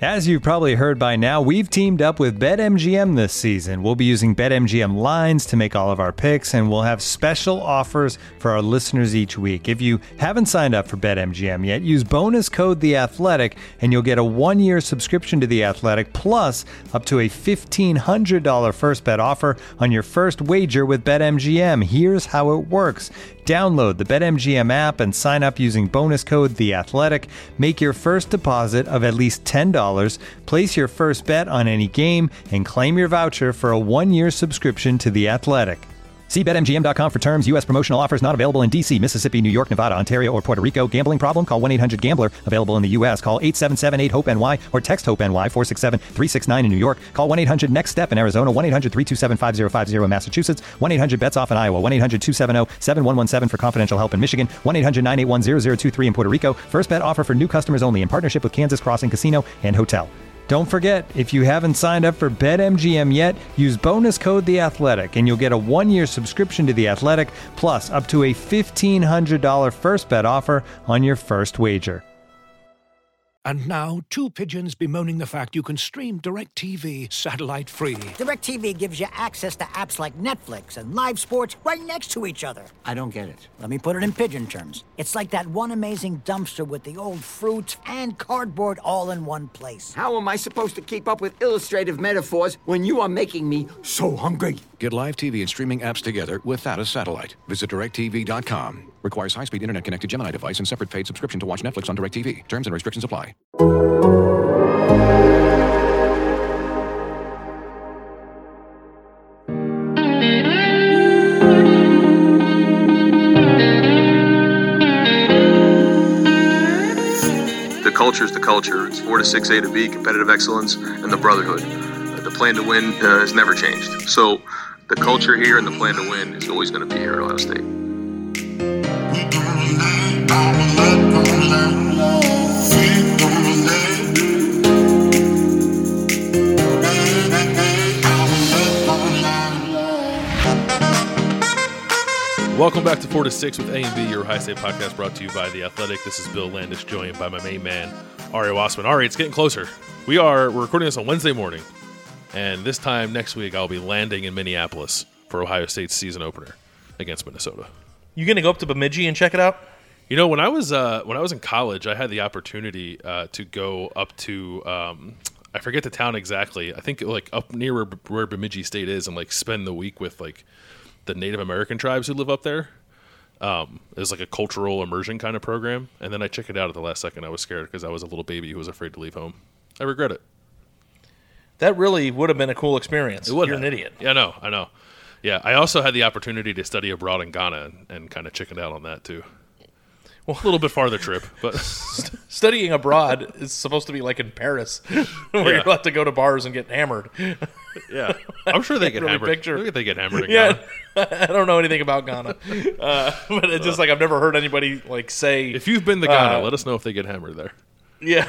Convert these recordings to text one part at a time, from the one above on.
As you've probably heard by now, we've teamed up with BetMGM this season. We'll be using BetMGM lines to make all of our picks, and we'll have special offers for our listeners each week. If you haven't signed up for BetMGM yet, use bonus code The Athletic, and you'll get a 1-year subscription to The Athletic, plus up to a $1,500 first bet offer on your first wager with BetMGM. Here's how it works. Download the BetMGM app and sign up using bonus code The Athletic. Make your first deposit of at least $10. Place your first bet on any game and claim your voucher for a 1-year subscription to The Athletic. See BetMGM.com for terms. U.S. promotional offers not available in D.C., Mississippi, New York, Nevada, Ontario, or Puerto Rico. Gambling problem? Call 1-800-GAMBLER. Available in the U.S. Call 877-8-HOPE-NY or text HOPE-NY 467-369 in New York. Call 1-800-NEXT-STEP in Arizona. 1-800-327-5050 in Massachusetts. 1-800-BETS-OFF in Iowa. 1-800-270-7117 for confidential help in Michigan. 1-800-981-0023 in Puerto Rico. First bet offer for new customers only in partnership with Kansas Crossing Casino and Hotel. Don't forget, if you haven't signed up for BetMGM yet, use bonus code The Athletic, and you'll get a 1-year subscription to The Athletic, plus up to a $1,500 first bet offer on your first wager. And now, two pigeons bemoaning the fact you can stream DirecTV satellite-free. DirecTV gives you access to apps like Netflix and live sports right next to each other. I don't get it. Let me put it in pigeon terms. It's like that one amazing dumpster with the old fruit and cardboard all in one place. How am I supposed to keep up with illustrative metaphors when you are making me so hungry? Get live TV and streaming apps together without a satellite. Visit DirecTV.com. Requires high-speed internet-connected Gemini device and separate paid subscription to watch Netflix on DirecTV. Terms and restrictions apply. The culture is the culture. It's 4 to 6 A to B, competitive excellence, and the brotherhood. The plan to win has never changed. So the culture here and the plan to win is always going to be here at Ohio State. Welcome back to 4 to 6 with A and B, your Ohio State podcast brought to you by The Athletic. This is Bill Landis, joined by my main man, Ari Wassman. Ari, it's getting closer. We're recording this on Wednesday morning, and this time next week I'll be landing in Minneapolis for Ohio State's season opener against Minnesota. You going to go up to Bemidji and check it out? You know, when I was in college, I had the opportunity to go up to I forget the town exactly. I think like up near where Bemidji State is, and like spend the week with like the Native American tribes who live up there. It was like a cultural immersion kind of program, and then I checked it out at the last second. I was scared because I was a little baby who was afraid to leave home. I regret it. That really would have been a cool experience. It would. You're an idiot. Yeah, I know. Yeah, I also had the opportunity to study abroad in Ghana and kind of chickened out on that too. Well, a little bit farther trip, but studying abroad is supposed to be like in Paris, where you're allowed to go to bars and get hammered. Yeah, I'm sure they get really hammered. Picture. Look at they get hammered in Ghana. I don't know anything about Ghana, but it's just like I've never heard anybody like say. If you've been to Ghana, let us know if they get hammered there. Yeah,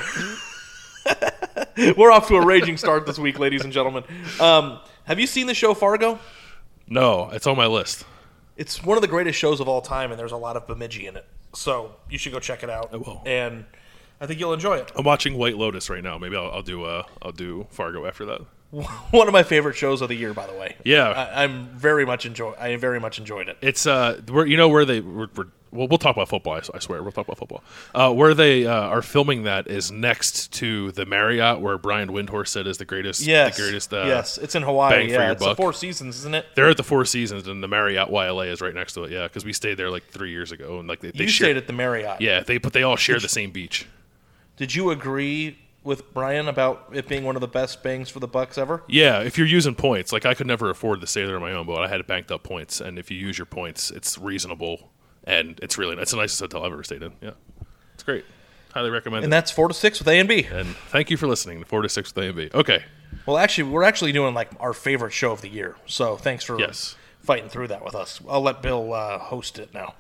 we're off to a raging start this week, ladies and gentlemen. Have you seen the show Fargo? No, it's on my list. It's one of the greatest shows of all time, and there's a lot of Bemidji in it. So you should go check it out. I will, and I think you'll enjoy it. I'm watching White Lotus right now. Maybe I'll do Fargo after that. One of my favorite shows of the year, by the way. Yeah, I very much enjoyed it. It's we'll talk about football. I swear we'll talk about football. Where they are filming that is next to the Marriott, where Brian Windhorst said is the greatest. Yes, the greatest. Yes, it's in Hawaii. Bang for your it's buck. the Four Seasons, isn't it? They're at the Four Seasons, and the Marriott YLA is right next to it. Yeah, because we stayed there like 3 years ago, and like they stayed at the Marriott. Yeah, they all share the same beach. Did you agree with Brian about it being one of the best bangs for the bucks ever? Yeah, if you're using points, like I could never afford to stay there on my own, but I had banked up points, and if you use your points, it's reasonable, and it's the nicest hotel I've ever stayed in. Yeah, it's great. Highly recommend it. And that's 4 to 6 with A and B. And thank you for listening to 4 to 6 with A and B. Okay. Well, actually, we're actually doing like our favorite show of the year, so thanks for fighting through that with us. I'll let Bill host it now.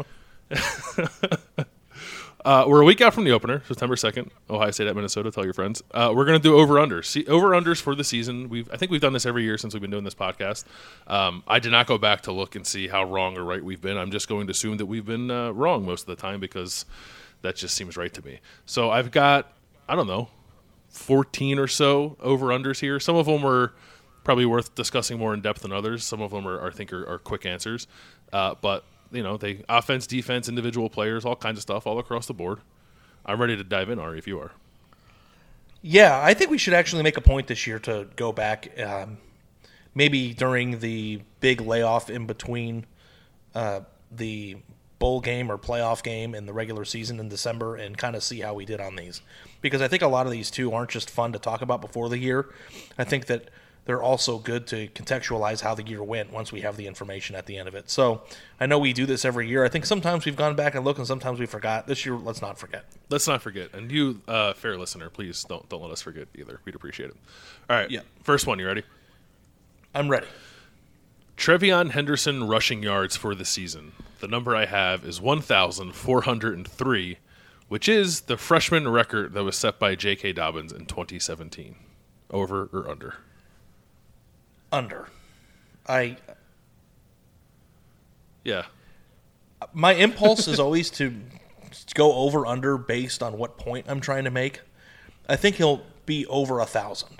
We're a week out from the opener, September 2nd, Ohio State at Minnesota. Tell your friends. We're going to do over-unders. Over-unders for the season. I think we've done this every year since we've been doing this podcast. I did not go back to look and see how wrong or right we've been. I'm just going to assume that we've been wrong most of the time because that just seems right to me. So I've got, I don't know, 14 or so over-unders here. Some of them were probably worth discussing more in depth than others. Some of them are quick answers. But, they offense, defense, individual players, all kinds of stuff all across the board. I'm ready to dive in, Ari, if you are. Yeah, I think we should actually make a point this year to go back maybe during the big layoff in between the bowl game or playoff game and the regular season in December and kind of see how we did on these. Because I think a lot of these, too, aren't just fun to talk about before the year. I think that they're also good to contextualize how the year went once we have the information at the end of it. So I know we do this every year. I think sometimes we've gone back and looked and sometimes we forgot. This year, let's not forget. Let's not forget. And you, fair listener, please don't let us forget either. We'd appreciate it. All right. Yeah. First one. You ready? I'm ready. TreVeyon Henderson rushing yards for the season. The number I have is 1,403, which is the freshman record that was set by J.K. Dobbins in 2017. Over or under? Under. Yeah. My impulse is always to go over under based on what point I'm trying to make. I think he'll be over 1,000.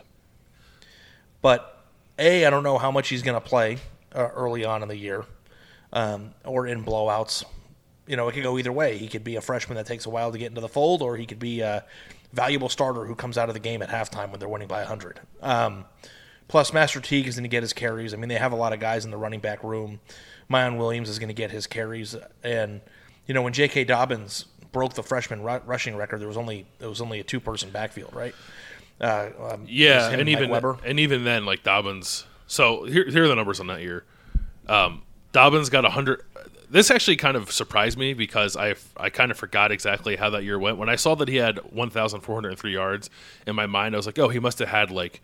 But I don't know how much he's going to play early on in the year or in blowouts. It could go either way. He could be a freshman that takes a while to get into the fold, or he could be a valuable starter who comes out of the game at halftime when they're winning by 100. Plus, Master Teague is going to get his carries. I mean, they have a lot of guys in the running back room. Mayan Williams is going to get his carries. And, when J.K. Dobbins broke the freshman rushing record, it was only a two-person backfield, right? And even then, like Dobbins. So here are the numbers on that year. Dobbins got 100. This actually kind of surprised me because I kind of forgot exactly how that year went. When I saw that he had 1,403 yards in my mind, I was like, oh, he must have had like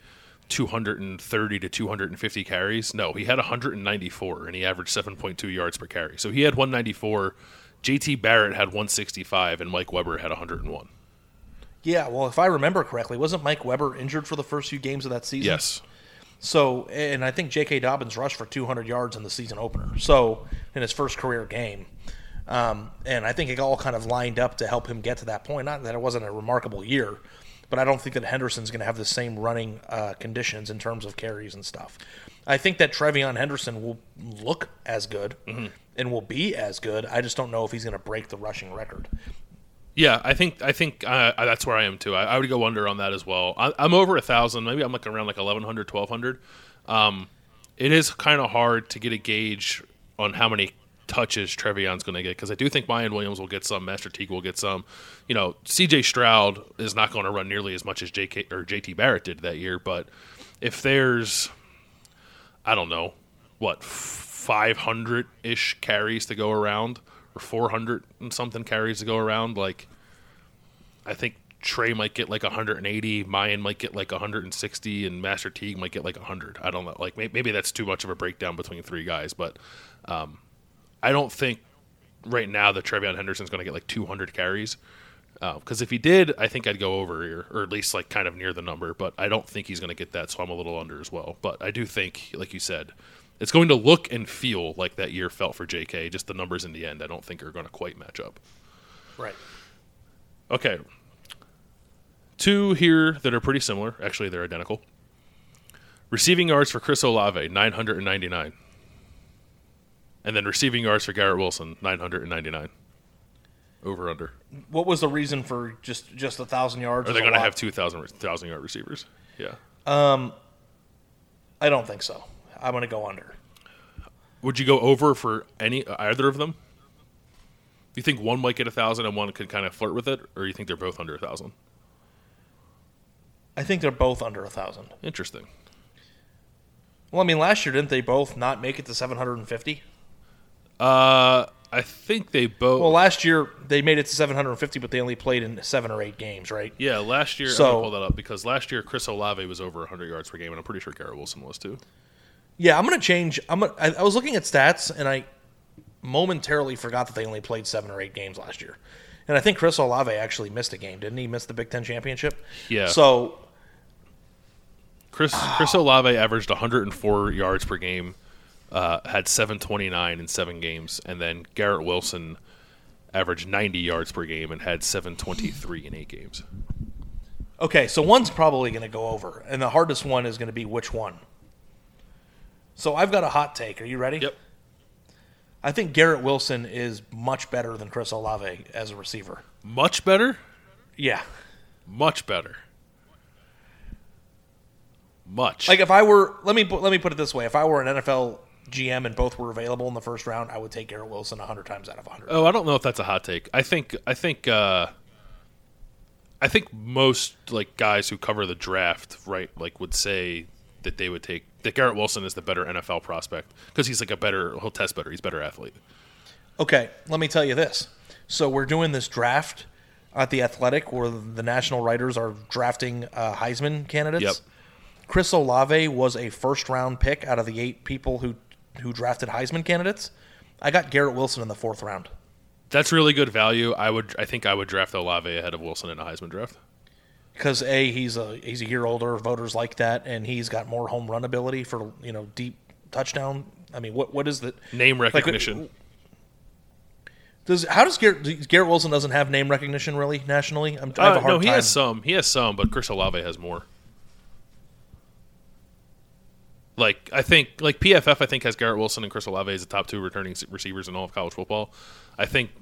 230 to 250 carries. No, he had 194, and he averaged 7.2 yards per carry. So he had 194. J.T. Barrett had 165, and Mike Weber had 101. Yeah, well, if I remember correctly, wasn't Mike Weber injured for the first few games of that season? Yes. So, and I think J.K. Dobbins rushed for 200 yards in the season opener. So, in his first career game. And I think it all kind of lined up to help him get to that point. Not that it wasn't a remarkable year, but I don't think that Henderson's going to have the same running conditions in terms of carries and stuff. I think that TreVeyon Henderson will look as good and will be as good. I just don't know if he's going to break the rushing record. Yeah, I think that's where I am too. I would go under on that as well. I'm over 1,000. Maybe I'm looking around like 1,100, 1,200. It is kind of hard to get a gauge on how many touches TreVeyon's going to get because I do think Mayan Williams will get some, Master Teague will get some. C.J. Stroud is not going to run nearly as much as J.T. Barrett did that year. But if there's, I don't know, 500-ish carries to go around, or 400 and something carries to go around, like I think Trey might get like 180, Mayan might get like 160, and Master Teague might get like 100. I don't know. Like maybe that's too much of a breakdown between three guys, but I don't think right now that TreVeyon Henderson's going to get like 200 carries. Because if he did, I think I'd go over here, or at least like kind of near the number. But I don't think he's going to get that, so I'm a little under as well. But I do think, like you said, it's going to look and feel like that year felt for JK. Just the numbers in the end, I don't think are going to quite match up. Right. Okay. Two here that are pretty similar. Actually, they're identical. Receiving yards for Chris Olave, 999. And then receiving yards for Garrett Wilson, 999. Over under. What was the reason for just 1,000 yards? Are they going to have 2,000-yard receivers? Yeah. I don't think so. I'm going to go under. Would you go over for either of them? Do you think one might get 1,000 and one could kind of flirt with it, or do you think they're both under 1,000? I think they're both under 1,000. Interesting. Well, I mean, last year didn't they both not make it to 750? I think they both. Well, last year they made it to 750, but they only played in 7 or 8 games, right? Yeah, last year. So, I'm gonna pull that up because last year Chris Olave was over 100 yards per game, and I'm pretty sure Garrett Wilson was too. Yeah, I'm going to change. I was looking at stats, and I momentarily forgot that they only played 7 or 8 games last year. And I think Chris Olave actually missed a game, didn't he? Miss the Big Ten championship. Yeah. So Chris Olave averaged 104 yards per game. Had 729 in 7 games, and then Garrett Wilson averaged 90 yards per game and had 723 in 8 games. Okay, so one's probably going to go over, and the hardest one is going to be which one. So I've got a hot take. Are you ready? Yep. I think Garrett Wilson is much better than Chris Olave as a receiver. Much better? Yeah. Much better. Much. Like if I were, let me put it this way: if I were an NFL GM and both were available in the first round, I would take Garrett Wilson 100 times out of 100. Oh, I don't know if that's a hot take. I think most like guys who cover the draft, right, like would say that they would take that Garrett Wilson is the better NFL prospect because he's like he'll test better, he's a better athlete. Okay, let me tell you this. So we're doing this draft at The Athletic where the national writers are drafting Heisman candidates. Yep. Chris Olave was a first-round pick out of the 8 people who drafted Heisman candidates. I got Garrett Wilson in the 4th round. That's really good value. I think I would draft Olave ahead of Wilson in a Heisman draft. Because he's a year older, voters like that, and he's got more home run ability for deep touchdown. I mean, what is the name recognition? Does Garrett Wilson doesn't have name recognition really nationally? I have a hard time. He has some, but Chris Olave has more. Like I think, like PFF, I think has Garrett Wilson and Chris Olave as the top 2 returning receivers in all of college football. I think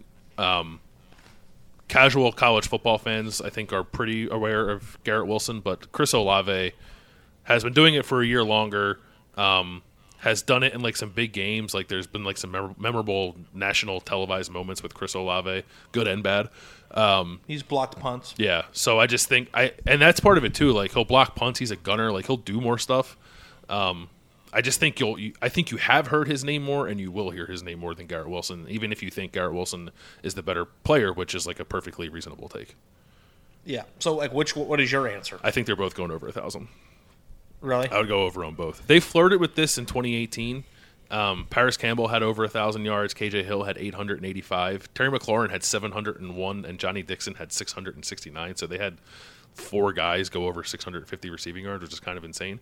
casual college football fans, I think, are pretty aware of Garrett Wilson, but Chris Olave has been doing it for a year longer. Has done it in like some big games. Like there's been like some memorable national televised moments with Chris Olave, good and bad. He's blocked punts. Yeah, so I just think and that's part of it too. Like he'll block punts. He's a gunner. Like he'll do more stuff. I just think I think you have heard his name more, and you will hear his name more than Garrett Wilson, even if you think Garrett Wilson is the better player, which is like a perfectly reasonable take. Yeah. So, like, what is your answer? I think they're both going over 1,000. Really? I would go over on both. They flirted with this in 2018. Paris Campbell had over 1,000 yards. KJ Hill had 885. Terry McLaurin had 701, and Johnny Dixon had 669. So they had 4 guys go over 650 receiving yards, which is kind of insane.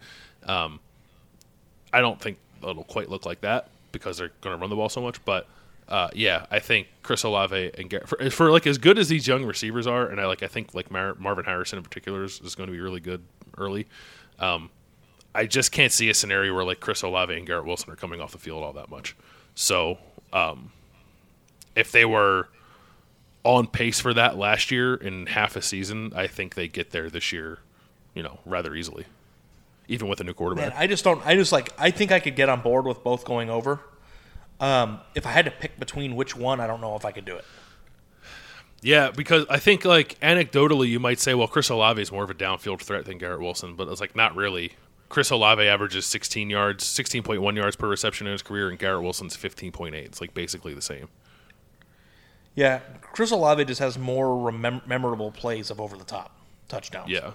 I don't think it'll quite look like that because they're going to run the ball so much. But, I think Chris Olave and Garrett, for like as good as these young receivers are, and I think like Marvin Harrison in particular is going to be really good early. I just can't see a scenario where like Chris Olave and Garrett Wilson are coming off the field all that much. So if they were on pace for that last year in half a season, I think they get there this year, rather easily, even with a new quarterback. Man, I think I could get on board with both going over. If I had to pick between which one, I don't know if I could do it. Yeah, because I think like anecdotally you might say, well, Chris Olave is more of a downfield threat than Garrett Wilson, but it's like not really. Chris Olave averages 16.1 yards per reception in his career, and Garrett Wilson's 15.8. It's like basically the same. Yeah, Chris Olave just has more memorable plays of over-the-top touchdowns. Yeah.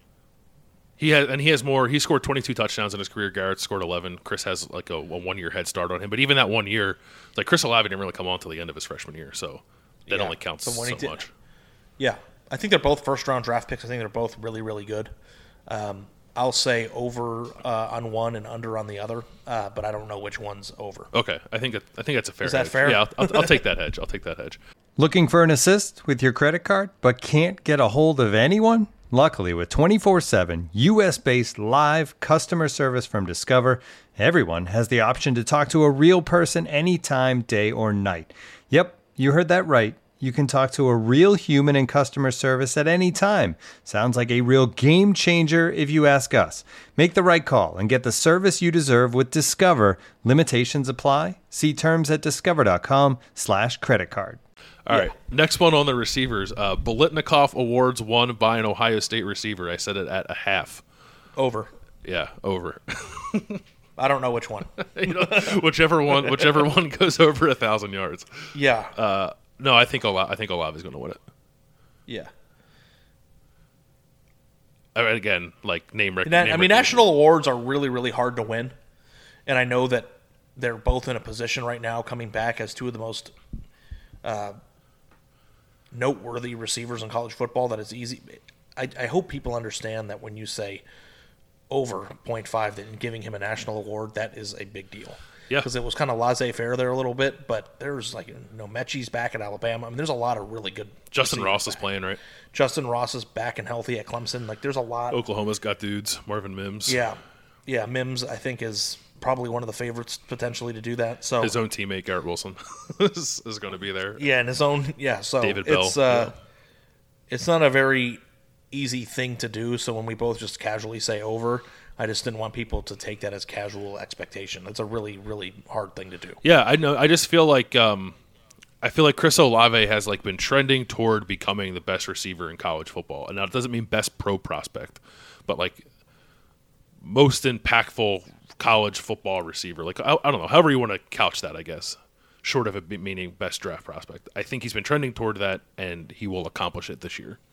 He has more. He scored 22 touchdowns in his career. Garrett scored 11. Chris has like a 1-year head start on him. But even that 1 year, like Chris Olave didn't really come on until the end of his freshman year, so that only counts so much. Yeah, I think they're both first-round draft picks. I think they're both really, really good. I'll say over on one and under on the other, but I don't know which one's over. Okay, I think that's a fair. Is that hedge. fair? Yeah, I'll take that hedge. I'll take that hedge. Looking for an assist with your credit card, but can't get a hold of anyone? Luckily, with 24/7 U.S.-based live customer service from Discover, everyone has the option to talk to a real person anytime, day or night. Yep, you heard that right. You can talk to a real human in customer service at any time. Sounds like a real game changer if you ask us. Make the right call and get the service you deserve with Discover. Limitations apply. See terms at discover.com/creditcard. All right, next one on the receivers. Biletnikoff Awards won by an Ohio State receiver. I said it at a half. Over. Yeah, over. I don't know which one. Whichever one goes over 1,000 yards. Yeah. No, I think Olave is going to win it. Yeah. Again, like name recognition. National awards are really, really hard to win, and I know that they're both in a position right now, coming back as 2 of the most noteworthy receivers in college football, that it's easy. I hope people understand that when you say over 0.5 and giving him a national award, that is a big deal. Yeah. Because it was kind of laissez-faire there a little bit, but there's Mechie's back at Alabama. I mean, there's a lot of really good. Justin Ross is playing, right? Justin Ross is back and healthy at Clemson. Like, there's a lot. Oklahoma's got dudes. Marvin Mims. Yeah. Mims, I think, is probably one of the favorites potentially to do that. So his own teammate Garrett Wilson is going to be there. Yeah, and his own. Yeah, so David Bell. It's not a very easy thing to do. So when we both just casually say over, I just didn't want people to take that as casual expectation. It's a really, really hard thing to do. Yeah, I know. I just feel like Chris Olave has been trending toward becoming the best receiver in college football, and now it doesn't mean best pro prospect, but most impactful college football receiver. I don't know, however you want to couch that, I guess, short of it meaning best draft prospect. I think he's been trending toward that, and he will accomplish it this year.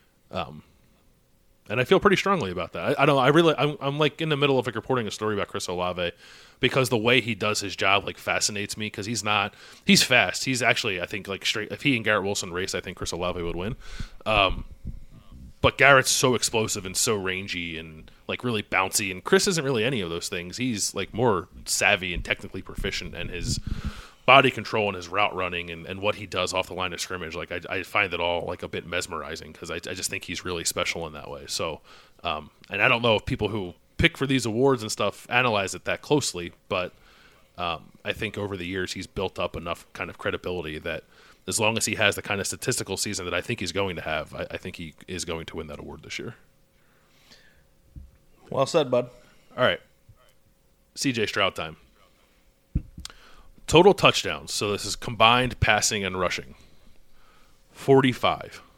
And I feel pretty strongly about that. I don't know. I'm in the middle of reporting a story about Chris Olave because the way he does his job fascinates me because he's fast. He's actually, I think, straight. If he and Garrett Wilson race, I think Chris Olave would win. But Garrett's so explosive and so rangy and really bouncy, and Chris isn't really any of those things. He's more savvy and technically proficient, and his body control and his route running and what he does off the line of scrimmage, I find it all a bit mesmerizing because I just think he's really special in that way. So, and I don't know if people who pick for these awards and stuff analyze it that closely, but I think over the years he's built up enough kind of credibility that as long as he has the kind of statistical season that I think he's going to have, I think he is going to win that award this year. Well said, bud. All right. CJ Stroud time. Total touchdowns. So this is combined passing and rushing. 45.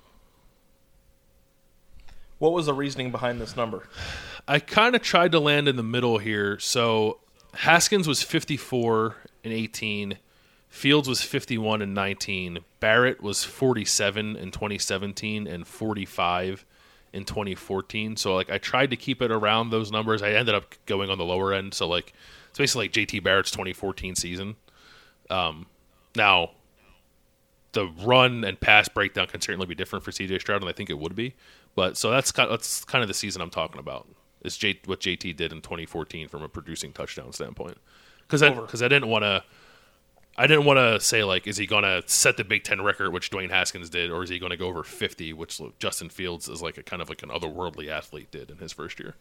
What was the reasoning behind this number? I kind of tried to land in the middle here. So Haskins was 54 in 18. Fields was 51 in 19. Barrett was 47 in 2017 and 45 in 2014. So I tried to keep it around those numbers. I ended up going on the lower end. So it's basically JT Barrett's 2014 season. Now the run and pass breakdown can certainly be different for CJ Stroud, and I think it would be. But so that's kind of the season I'm talking about. Is what JT did in 2014 from a producing touchdown standpoint. Because I didn't want to say is he going to set the Big Ten record, which Dwayne Haskins did, or is he going to go over 50, which Justin Fields is a kind of an otherworldly athlete did in his first year.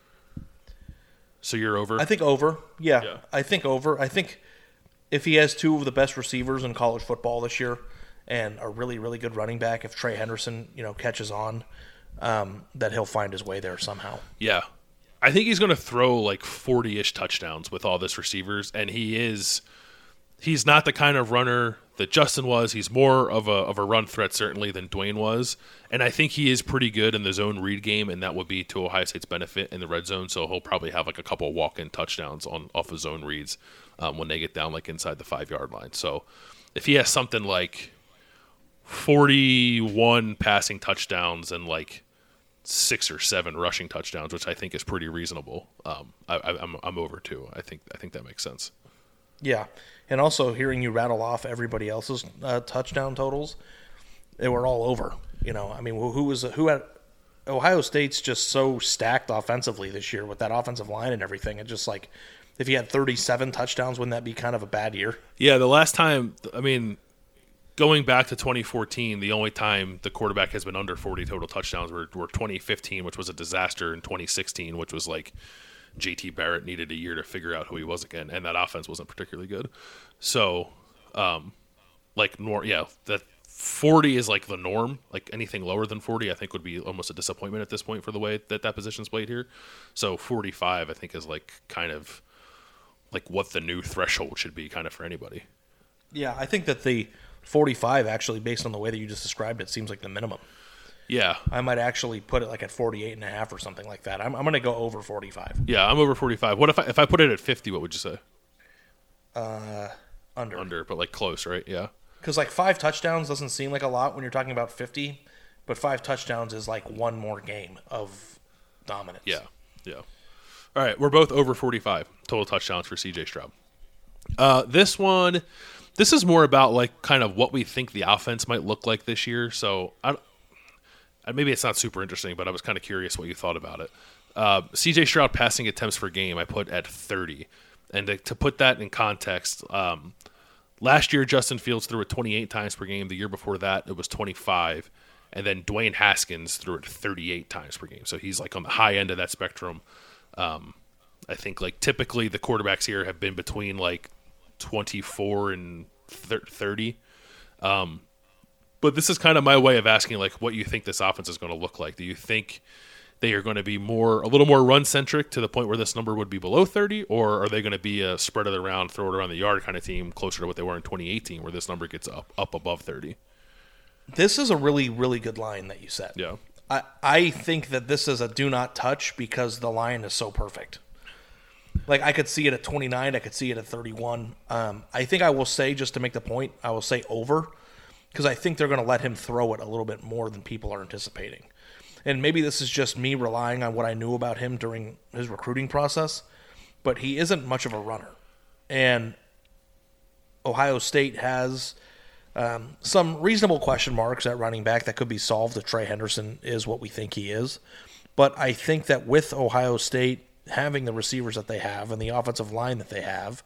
So you're over? I think over. Yeah. I think over. I think if he has two of the best receivers in college football this year and a really, really good running back, if Trey Henderson, catches on, that he'll find his way there somehow. Yeah. I think he's going to throw 40-ish touchdowns with all this receivers, and he's not the kind of runner that Justin was. He's more of a run threat certainly than Dwayne was, and I think he is pretty good in the zone read game, and that would be to Ohio State's benefit in the red zone. So he'll probably have a couple walk-in touchdowns off of zone reads when they get down inside the 5-yard line. So if he has something 41 passing touchdowns and 6 or 7 rushing touchdowns, which I think is pretty reasonable, I'm over too. I think that makes sense. Yeah, and also hearing you rattle off everybody else's touchdown totals, they were all over. Who had Ohio State's just so stacked offensively this year with that offensive line and everything. It just if he had 37 touchdowns, wouldn't that be kind of a bad year? Yeah, the last time, going back to 2014, the only time the quarterback has been under 40 total touchdowns were 2015, which was a disaster, and 2016, which was JT Barrett needed a year to figure out who he was again, and that offense wasn't particularly good. So, that 40 is the norm. Anything lower than 40, I think, would be almost a disappointment at this point for the way that position's played here. So 45, I think, is kind of what the new threshold should be, kind of for anybody. Yeah, I think that the 45 actually, based on the way that you just described it, seems like the minimum. Yeah. I might actually put it at 48.5 or something like that. I'm going to go over 45. Yeah, I'm over 45. What if I put it at 50, what would you say? Under. Under, but close, right? Yeah. Because 5 touchdowns doesn't seem like a lot when you're talking about 50, but 5 touchdowns is one more game of dominance. Yeah. All right, we're both over 45 total touchdowns for CJ Stroud. This is more about kind of what we think the offense might look like this year. So maybe it's not super interesting, but I was kind of curious what you thought about it. CJ Stroud passing attempts per game I put at 30. And to put that in context, last year Justin Fields threw it 28 times per game. The year before that, it was 25. And then Dwayne Haskins threw it 38 times per game. So he's like on the high end of that spectrum. I think like typically the quarterbacks here have been between like 24 and 30. But this is kind of my way of asking like what you think this offense is going to look like. Do you think they are going to be a little more run-centric to the point where this number would be below 30, or are they going to be a spread it around, throw it around the yard kind of team closer to what they were in 2018 where this number gets up above 30? This is a really, really good line that you set. Yeah. I think that this is a do not touch because the line is so perfect. Like, I could see it at 29. I could see it at 31. I think I will say, just to make the point, I will say over because I think they're going to let him throw it a little bit more than people are anticipating. And maybe this is just me relying on what I knew about him during his recruiting process, but he isn't much of a runner. And Ohio State has some reasonable question marks at running back that could be solved if Trey Henderson is what we think he is. But I think that with Ohio State having the receivers that they have and the offensive line that they have,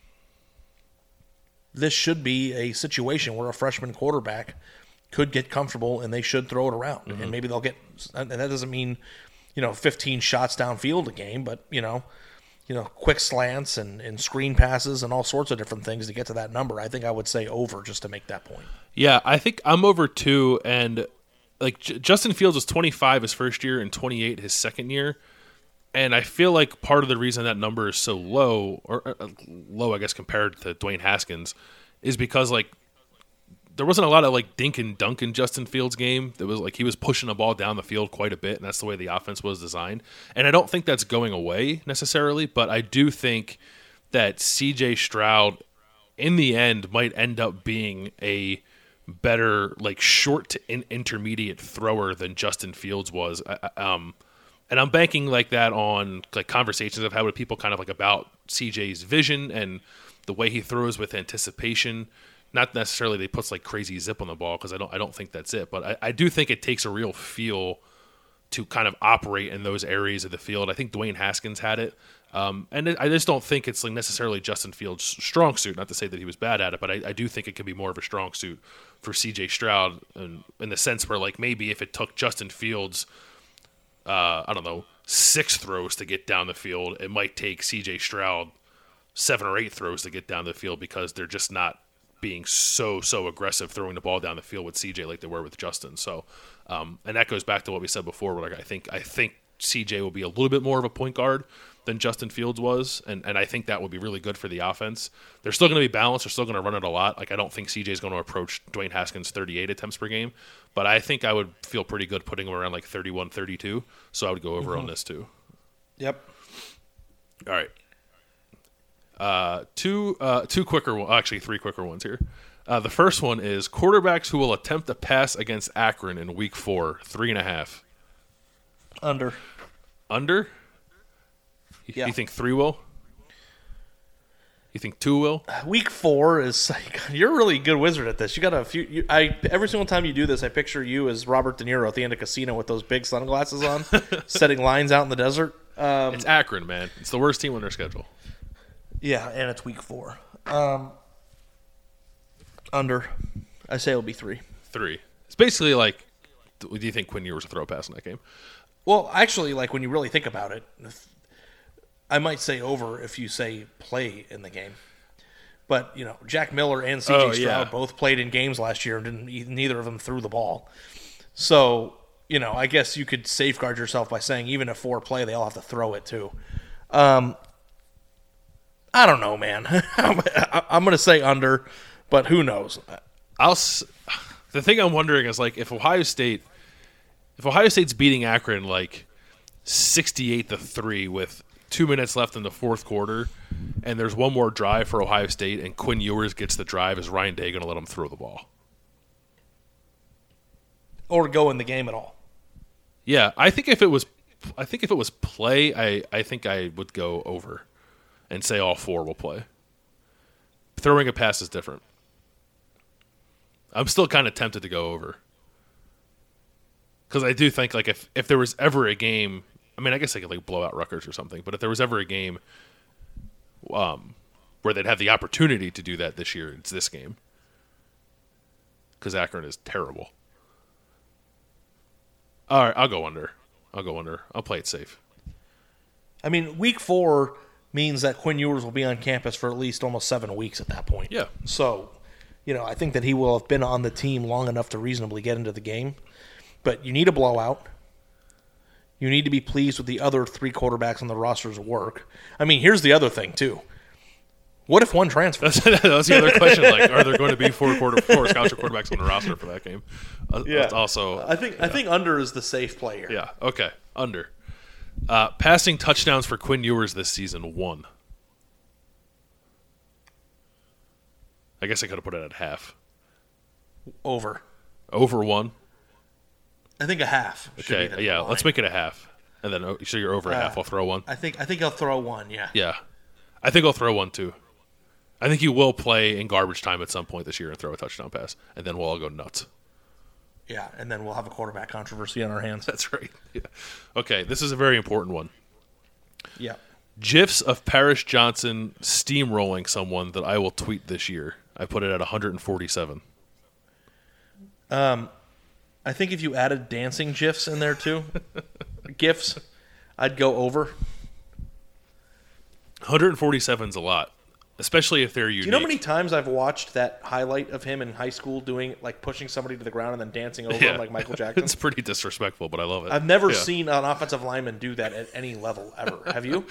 this should be a situation where a freshman quarterback could get comfortable and they should throw it around. And maybe they'll get, and that doesn't mean, 15 shots downfield a game, but, quick slants and screen passes and all sorts of different things to get to that number. I think I would say over just to make that point. Yeah, I think I'm over too. And like Justin Fields was 25 his first year and 28 his second year. And I feel like part of the reason that number is so low, or low, I guess, compared to Dwayne Haskins, is because like there wasn't a lot of like dink and dunk in Justin Fields' game. It was like he was pushing the ball down the field quite a bit, and that's the way the offense was designed. And I don't think that's going away necessarily, but I do think that C.J. Stroud, in the end, might end up being a better like short to intermediate thrower than Justin Fields was. And I'm banking like that on like conversations I've had with people kind of like about CJ's vision and the way he throws with anticipation. Not necessarily that he puts like crazy zip on the ball because I don't think that's it. But I do think it takes a real feel to kind of operate in those areas of the field. I think Dwayne Haskins had it. And I just don't think it's like necessarily Justin Fields' strong suit. Not to say that he was bad at it, but I do think it could be more of a strong suit for C.J. Stroud in the sense where like maybe if it took Justin Fields – 6 throws to get down the field, it might take C.J. Stroud 7 or 8 throws to get down the field because they're just not being so aggressive throwing the ball down the field with C.J. like they were with Justin. So, and that goes back to what we said before. Where like I think C.J. will be a little bit more of a point guard than Justin Fields was, and I think that would be really good for the offense. They're still going to be balanced. They're still going to run it a lot. Like I don't think C.J. is going to approach Dwayne Haskins' 38 attempts per game, but I think I would feel pretty good putting him around like 31, 32. So I would go over on this too. Yep. All right. Two quicker, actually 3 quicker ones here. The first one is quarterbacks who will attempt a pass against Akron in Week 4, 3.5. Under. Under? Yeah. You think 3 will? You think 2 will? Week 4 is like, you're a really good wizard at this. You got a few. Every single time you do this, I picture you as Robert De Niro at the end of Casino with those big sunglasses on, setting lines out in the desert. It's Akron, man. It's the worst team on their schedule. Yeah, and it's Week 4. Under. I say it'll be 3. 3. It's basically like, do you think Quinn Ewers will throw a pass in that game? Well, actually, like when you really think about it, I might say over if you say play in the game. But, Jack Miller and C.J. Stroud both played in games last year and neither of them threw the ball. So, I guess you could safeguard yourself by saying even if 4 play, they all have to throw it too. I don't know, man. I'm going to say under, but who knows? The thing I'm wondering is like if Ohio State's beating Akron like 68-3 with 2 minutes left in the fourth quarter, and there's one more drive for Ohio State, and Quinn Ewers gets the drive, is Ryan Day going to let him throw the ball? Or go in the game at all? Yeah, I think if it was play, I think I would go over and say all 4 will play. Throwing a pass is different. I'm still kind of tempted to go over. Because I do think like if there was ever a game, I mean, I guess I could like blow out Rutgers or something, but if there was ever a game where they'd have the opportunity to do that this year. It's this game because Akron is terrible. All right, I'll go under. I'll play it safe. I mean, week 4 means that Quinn Ewers will be on campus for at least almost 7 weeks at that point. Yeah. So, I think that he will have been on the team long enough to reasonably get into the game. But you need a blowout. You need to be pleased with the other 3 quarterbacks on the roster's work. I mean, here's the other thing, too. What if one transfers? That's the other question. Like, are there going to be 4 scholarship quarterbacks on the roster for that game? Yeah. Also, I think under is the safe play here. Yeah. Okay. Under. Passing touchdowns for Quinn Ewers this season, 1. I guess I could have put it at half. Over 1. I think a half. Okay. Yeah. Let's make it a half, and then so you're over a half. I'll throw 1. I think I'll throw 1. Yeah. Yeah. I think I'll throw 1 too. I think he will play in garbage time at some point this year and throw a touchdown pass, and then we'll all go nuts. Yeah, and then we'll have a quarterback controversy on our hands. That's right. Yeah. Okay, this is a very important one. Yeah. GIFs of Paris Johnson steamrolling someone that I will tweet this year. I put it at 147. I think if you added dancing GIFs in there too, GIFs, I'd go over. 147 is a lot, especially if they're unique. Do you know how many times I've watched that highlight of him in high school doing, like, pushing somebody to the ground and then dancing over him like Michael Jackson? It's pretty disrespectful, but I love it. I've never seen an offensive lineman do that at any level ever. Have you?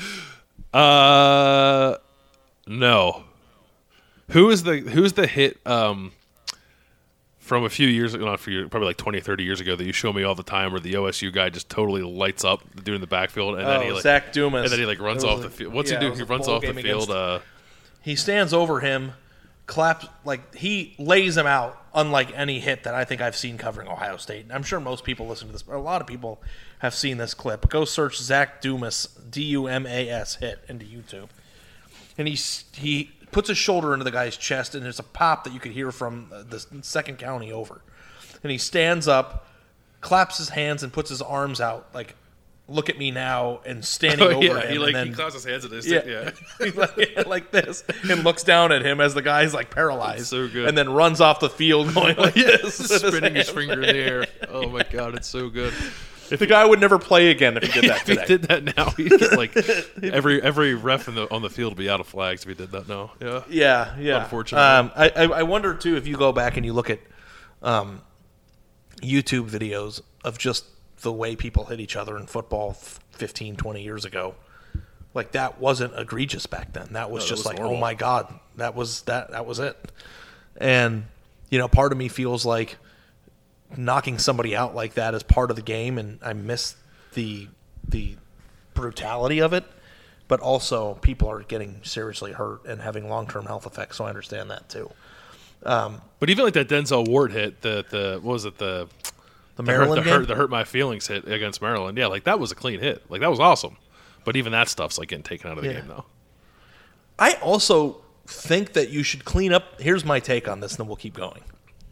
No. Who's the hit from a few years ago, probably like 20 or 30 years ago that you show me all the time where the OSU guy just totally lights up the dude in the backfield and then he Zach Dumas. And then he runs off the field. What's he do? He runs off the field. He stands over him, claps, he lays him out, unlike any hit that I think I've seen covering Ohio State. I'm sure most people listen to this, but a lot of people have seen this clip. Go search Zach Dumas, Dumas hit into YouTube. And he puts his shoulder into the guy's chest, and there's a pop that you could hear from the second county over. And he stands up, claps his hands, and puts his arms out, like, look at me now, and standing over him. He claps his hands at his like this, and looks down at him as the guy's, like, paralyzed. It's so good. And then runs off the field going like this. Spinning his finger in the air. Oh, my God, it's so good. If the guy would never play again if he did that today. If he did that now, he'd get every ref on the field would be out of flags if he did that now. Yeah. Unfortunately. I wonder, too, if you go back and you look at YouTube videos of just the way people hit each other in football 15, 20 years ago. Like, that wasn't egregious back then. That was just normal. Oh, my God, that was it. And, part of me feels like knocking somebody out like that is part of the game, and I miss the brutality of it. But also, people are getting seriously hurt and having long-term health effects, so I understand that too. But even like that Denzel Ward hit, the Maryland game? The hurt my feelings hit against Maryland. Yeah, like that was a clean hit. Like that was awesome. But even that stuff's like getting taken out of the game now. I also think that you should clean up. Here's my take on this, and then we'll keep going.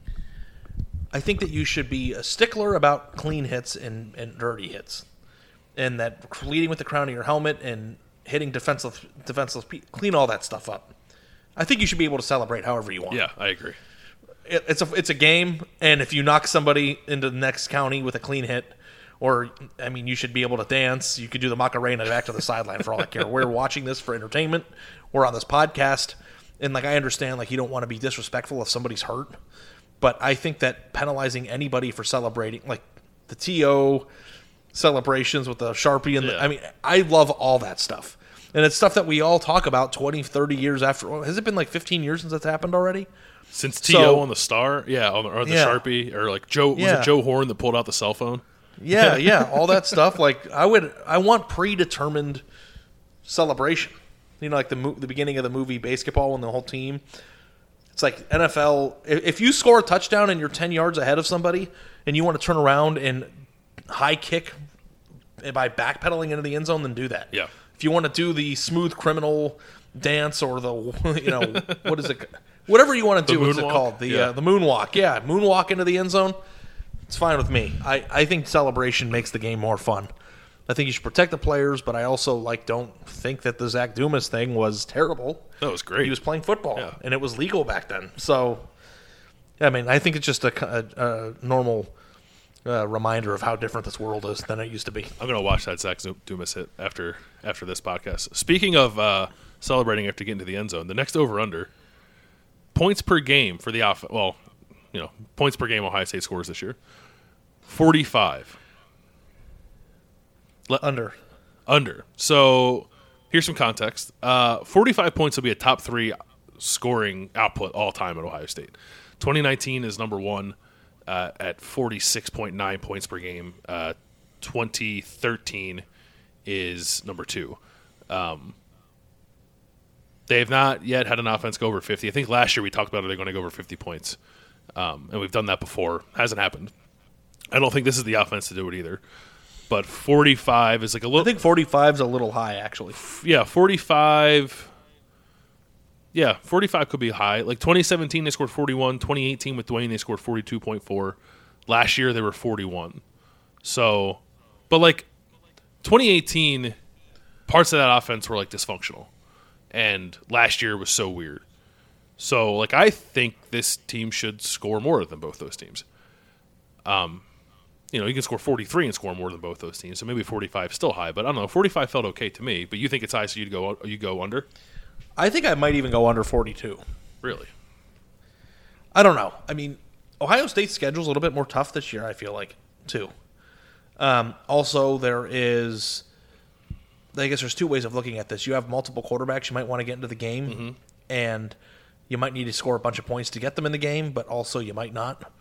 I think that you should be a stickler about clean hits and dirty hits, and that leading with the crown of your helmet and hitting defenseless, clean all that stuff up. I think you should be able to celebrate however you want. Yeah, I agree. It's a game, and if you knock somebody into the next county with a clean hit, you should be able to dance. You could do the Macarena back to the sideline for all I care. We're watching this for entertainment. We're on this podcast, and I understand you don't want to be disrespectful if somebody's hurt. But I think that penalizing anybody for celebrating, like the TO celebrations with the Sharpie, I love all that stuff. And it's stuff that we all talk about 20, 30 years after. Has it been 15 years since that's happened already? Since TO on the star? Yeah, or the Sharpie. Or Joe, was it Joe Horn that pulled out the cell phone? Yeah, all that stuff. I want predetermined celebration. Like the beginning of the movie Basketball when the whole team... It's like NFL, if you score a touchdown and you're 10 yards ahead of somebody and you want to turn around and high kick by backpedaling into the end zone, then do that. Yeah. If you want to do the smooth criminal dance or the, what is it? Whatever you want to do, what's it called? The moonwalk. Yeah, moonwalk into the end zone. It's fine with me. I think celebration makes the game more fun. I think you should protect the players, but I also don't think that the Zach Dumas thing was terrible. That was great. He was playing football, and it was legal back then. So, I mean, I think it's just a normal reminder of how different this world is than it used to be. I'm going to watch that Zach Dumas hit after this podcast. Speaking of celebrating after getting to the end zone, the next over-under, points per game for the offense. Well, points per game Ohio State scores this year, 45. Under. So here's some context. 45 points will be a top 3 scoring output all time at Ohio State. 2019 is number 1 at 46.9 points per game. 2013 is number 2. They have not yet had an offense go over 50. I think last year we talked about, are they going to go over 50 points? And we've done that before. Hasn't happened. I don't think this is the offense to do it either. But 45 is like a little... I think 45 is a little high, actually. Yeah, 45... Yeah, 45 could be high. Like 2017, they scored 41. 2018 with Dwayne, they scored 42.4. Last year, they were 41. So, but 2018, parts of that offense were dysfunctional. And last year was so weird. So, I think this team should score more than both those teams. You can score 43 and score more than both those teams. So maybe 45 is still high, but I don't know. 45 felt okay to me. But you think it's high, so you go under? I think I might even go under 42. Really? I don't know. I mean, Ohio State's schedule is a little bit more tough this year, I feel like, too. Also, I guess there's 2 ways of looking at this. You have multiple quarterbacks you might want to get into the game, and you might need to score a bunch of points to get them in the game, but also you might not.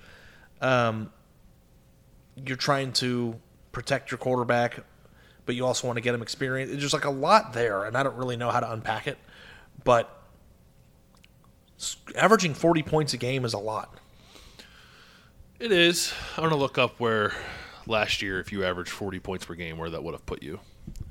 You're trying to protect your quarterback, but you also want to get him experience. There's a lot there, and I don't really know how to unpack it. But averaging 40 points a game is a lot. It is. I'm going to look up where last year, if you averaged 40 points per game, where that would have put you.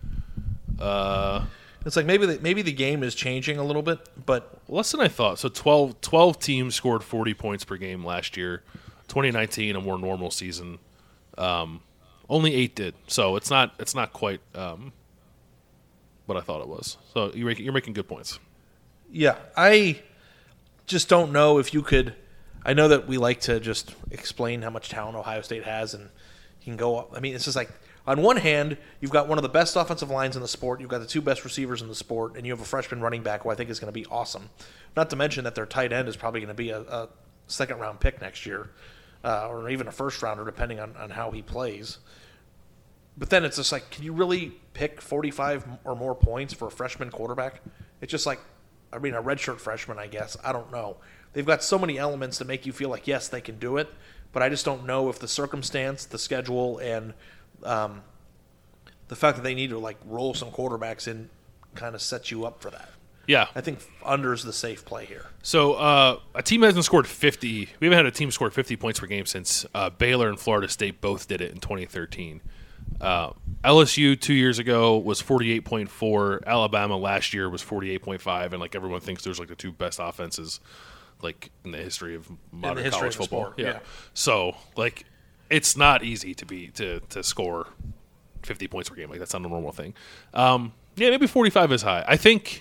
It's maybe the game is changing a little bit, but less than I thought. So 12 teams scored 40 points per game last year. 2019, a more normal season. Only 8 did. So it's not quite what I thought it was. So you're making good points. Yeah, I just don't know if you could. I know that we like to just explain how much talent Ohio State has, and you can go up. I mean, it's just on one hand, you've got one of the best offensive lines in the sport. You've got the 2 best receivers in the sport, and you have a freshman running back who I think is going to be awesome. Not to mention that their tight end is probably going to be a second-round pick next year, or even a first-rounder, depending on how he plays. But then it's just can you really pick 45 or more points for a freshman quarterback? It's just a redshirt freshman, I guess. I don't know. They've got so many elements to make you feel yes, they can do it, but I just don't know if the circumstance, the schedule, and the fact that they need to roll some quarterbacks in kind of sets you up for that. Yeah. I think under is the safe play here. So a team hasn't scored 50. We haven't had a team score 50 points per game since Baylor and Florida State both did it in 2013. LSU 2 years ago was 48.4. Alabama last year was 48.5, and everyone thinks there's the 2 best offenses in the history of modern college football. Sport, yeah. So it's not easy to score 50 points per game. That's not a normal thing. Maybe 45 is high. I think.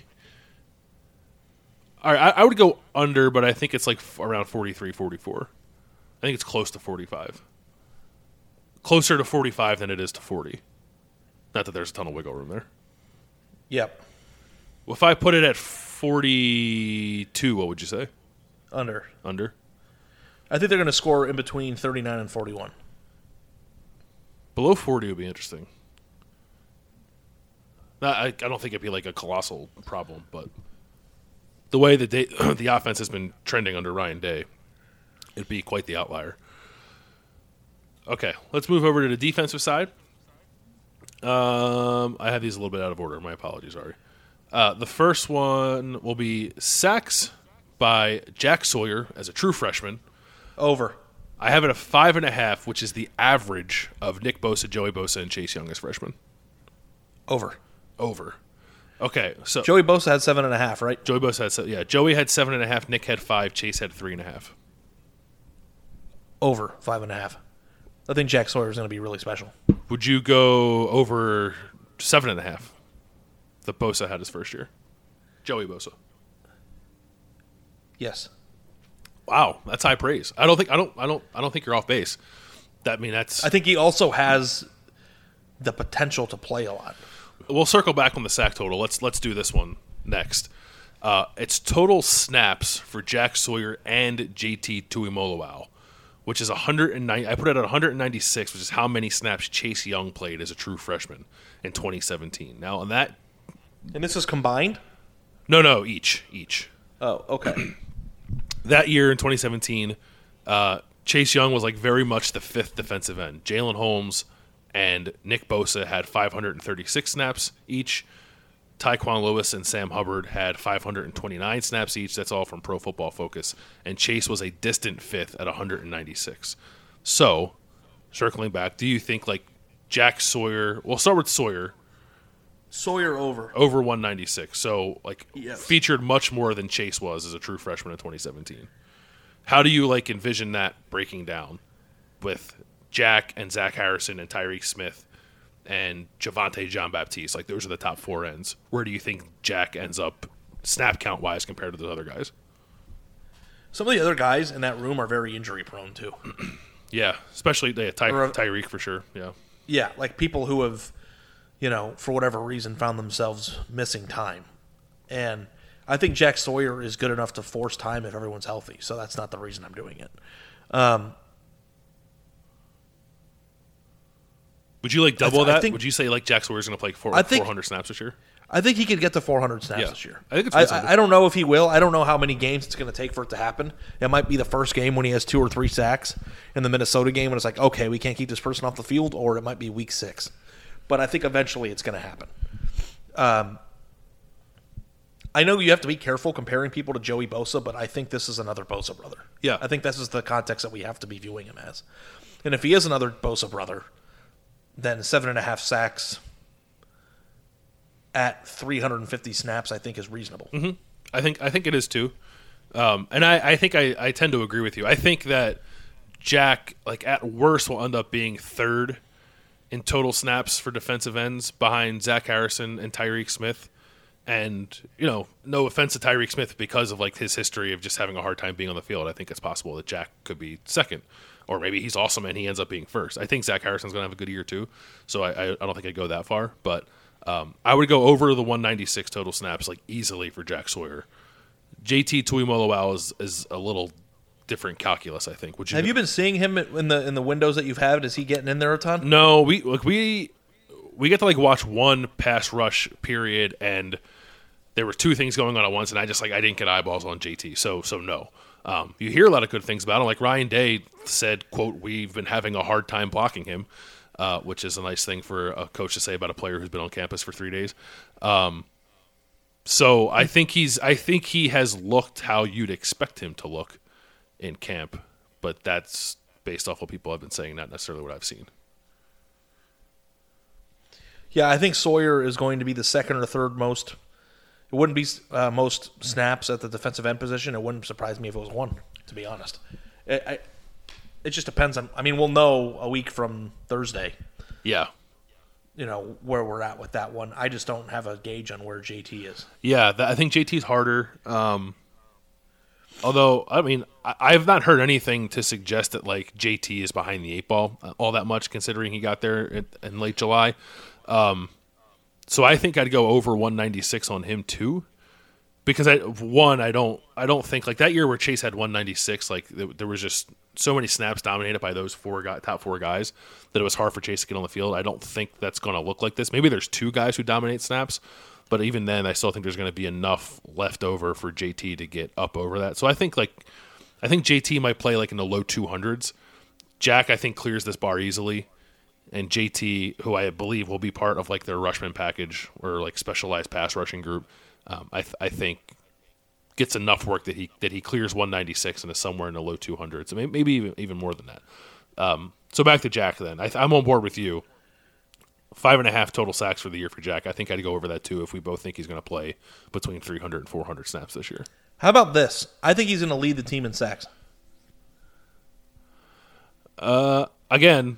All right, I would go under, but I think it's around 43, 44. I think it's close to 45. Closer to 45 than it is to 40. Not that there's a ton of wiggle room there. Yep. Well, if I put it at 42, what would you say? Under. Under? I think they're going to score in between 39 and 41. Below 40 would be interesting. I don't think it'd be a colossal problem, but the way that the offense has been trending under Ryan Day, it'd be quite the outlier. Okay, let's move over to the defensive side. I have these a little bit out of order. My apologies, Ari. The first one will be sacks by Jack Sawyer as a true freshman. Over. I have it at 5.5, which is the average of Nick Bosa, Joey Bosa, and Chase Young as freshmen. Over. Okay, so Joey Bosa had 7.5, right? Joey Bosa had Joey had 7.5. Nick had 5. Chase had 3.5. Over 5.5. I think Jack Sawyer is going to be really special. Would you go over 7.5? That Bosa had his first year. Joey Bosa. Yes. Wow, that's high praise. I don't think you're off base. That's. I think he also has the potential to play a lot. We'll circle back on the sack total. Let's do this one next. It's total snaps for Jack Sawyer and JT Tuimoloau, which is 190. I put it at 196, which is how many snaps Chase Young played as a true freshman in 2017. Now, on that, and this is combined? No, each. Oh, okay. That year in 2017, Chase Young was like very much the fifth defensive end. Jalen Holmes and Nick Bosa had 536 snaps each. Tyquan Lewis and Sam Hubbard had 529 snaps each. That's all from Pro Football Focus. And Chase was a distant fifth at 196. So, circling back, do you think like Jack Sawyer – we'll start with Sawyer. Sawyer over. Over 196. So, yes. Featured much more than Chase was as a true freshman in 2017. How do you envision that breaking down with Jack and Zach Harrison and Tyreek Smith and Javonte Jean-Baptiste? Those are the top four ends. Where do you think Jack ends up snap count-wise compared to those other guys? Some of the other guys in that room are very injury-prone, too. Yeah, especially Tyreek for sure, yeah. Yeah, people who have, for whatever reason, found themselves missing time. And I think Jack Sawyer is good enough to force time if everyone's healthy, so that's not the reason I'm doing it. Would you double that? Would you say Jack Sawyer's going to play 400 snaps this year? I think he could get to 400 snaps this year. I think it's I don't know if he will. I don't know how many games it's going to take for it to happen. It might be the first game when he has 2 or 3 sacks in the Minnesota game when it's okay, we can't keep this person off the field, or it might be week 6. But I think eventually it's going to happen. I know you have to be careful comparing people to Joey Bosa, but I think this is another Bosa brother. Yeah. I think this is the context that we have to be viewing him as. And if he is another Bosa brother, then 7.5 sacks at 350 snaps, I think is reasonable. Mm-hmm. I think it is too. And I think I tend to agree with you. I think that Jack, at worst, will end up being third in total snaps for defensive ends behind Zach Harrison and Tyreek Smith. And, no offense to Tyreek Smith because of his history of just having a hard time being on the field. I think it's possible that Jack could be second. Or maybe he's awesome and he ends up being first. I think Zach Harrison's going to have a good year too. So I don't think I'd go that far. But I would go over the 196 total snaps easily for Jack Sawyer. JT Tuimoloau is a little different calculus, I think. Have you been seeing him in the windows that you've had? Is he getting in there a ton? No, we get to watch one pass rush period, and there were 2 things going on at once, and I didn't get eyeballs on JT. So no. You hear a lot of good things about him. Ryan Day said, quote, "We've been having a hard time blocking him," which is a nice thing for a coach to say about a player who's been on campus for 3 days. So I think he has looked how you'd expect him to look in camp, but that's based off what people have been saying, not necessarily what I've seen. Yeah, I think Sawyer is going to be the second or third most. It wouldn't be most snaps at the defensive end position. It wouldn't surprise me if it was 1, to be honest. It just depends on – we'll know a week from Thursday. Yeah. Where we're at with that one. I just don't have a gauge on where JT is. Yeah, I think JT's harder. Although, I've not heard anything to suggest that JT is behind the 8 ball all that much, considering he got there in late July. So I think I'd go over 196 on him too, because I don't think that year where Chase had 196, there was just so many snaps dominated by those top 4 guys that it was hard for Chase to get on the field. I don't think that's going to look like this. Maybe there's 2 guys who dominate snaps, but even then, I still think there's going to be enough left over for JT to get up over that. So I think JT might play in the low 200s. Jack, I think, clears this bar easily. And JT, who I believe will be part of their Rushman package or specialized pass rushing group, I think gets enough work that he clears 196 and is somewhere in the low 200s, so maybe even more than that. So back to Jack then. I'm on board with you. 5.5 total sacks for the year for Jack. I think I'd go over that too if we both think he's going to play between 300 and 400 snaps this year. How about this? I think he's going to lead the team in sacks. Again,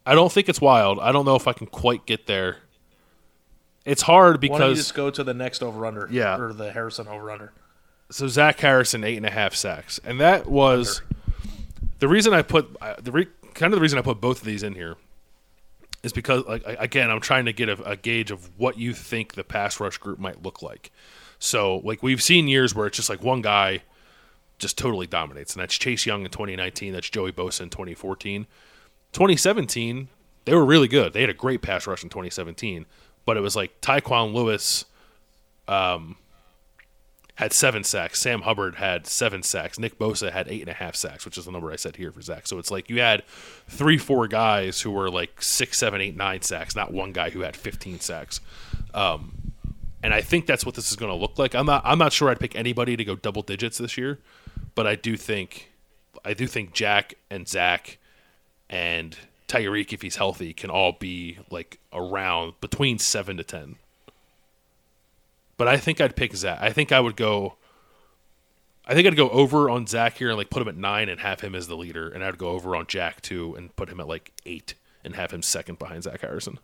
I don't think it's wild. I don't know if I can quite get there. It's hard because... Why don't you just go to the next over-under? Yeah. Or the Harrison over-under. So Zach Harrison, 8.5 sacks. And that was... The reason I put... the reason I put both of these in here is because, again, I'm trying to get a gauge of what you think the pass rush group might look like. So, we've seen years where it's just one guy just totally dominates, and that's Chase Young in 2019, that's Joey Bosa in 2014. 2017, they were really good. They had a great pass rush in 2017, but it was Tyquan Lewis had 7 sacks. Sam Hubbard had 7 sacks. Nick Bosa had 8.5 sacks, which is the number I said here for Zach. So it's you had 3-4 guys who were 6, 7, 8, 9 sacks, not one guy who had 15 sacks. And I think that's what this is going to look like. I'm not sure I'd pick anybody to go double digits this year, but I do think Jack and Zach and Tyreek, if he's healthy, can all be around between 7 to 10. But I think I'd pick Zach. I think I'd go over on Zach here and put him at 9 and have him as the leader, and I'd go over on Jack too and put him at 8 and have him second behind Zach Harrison.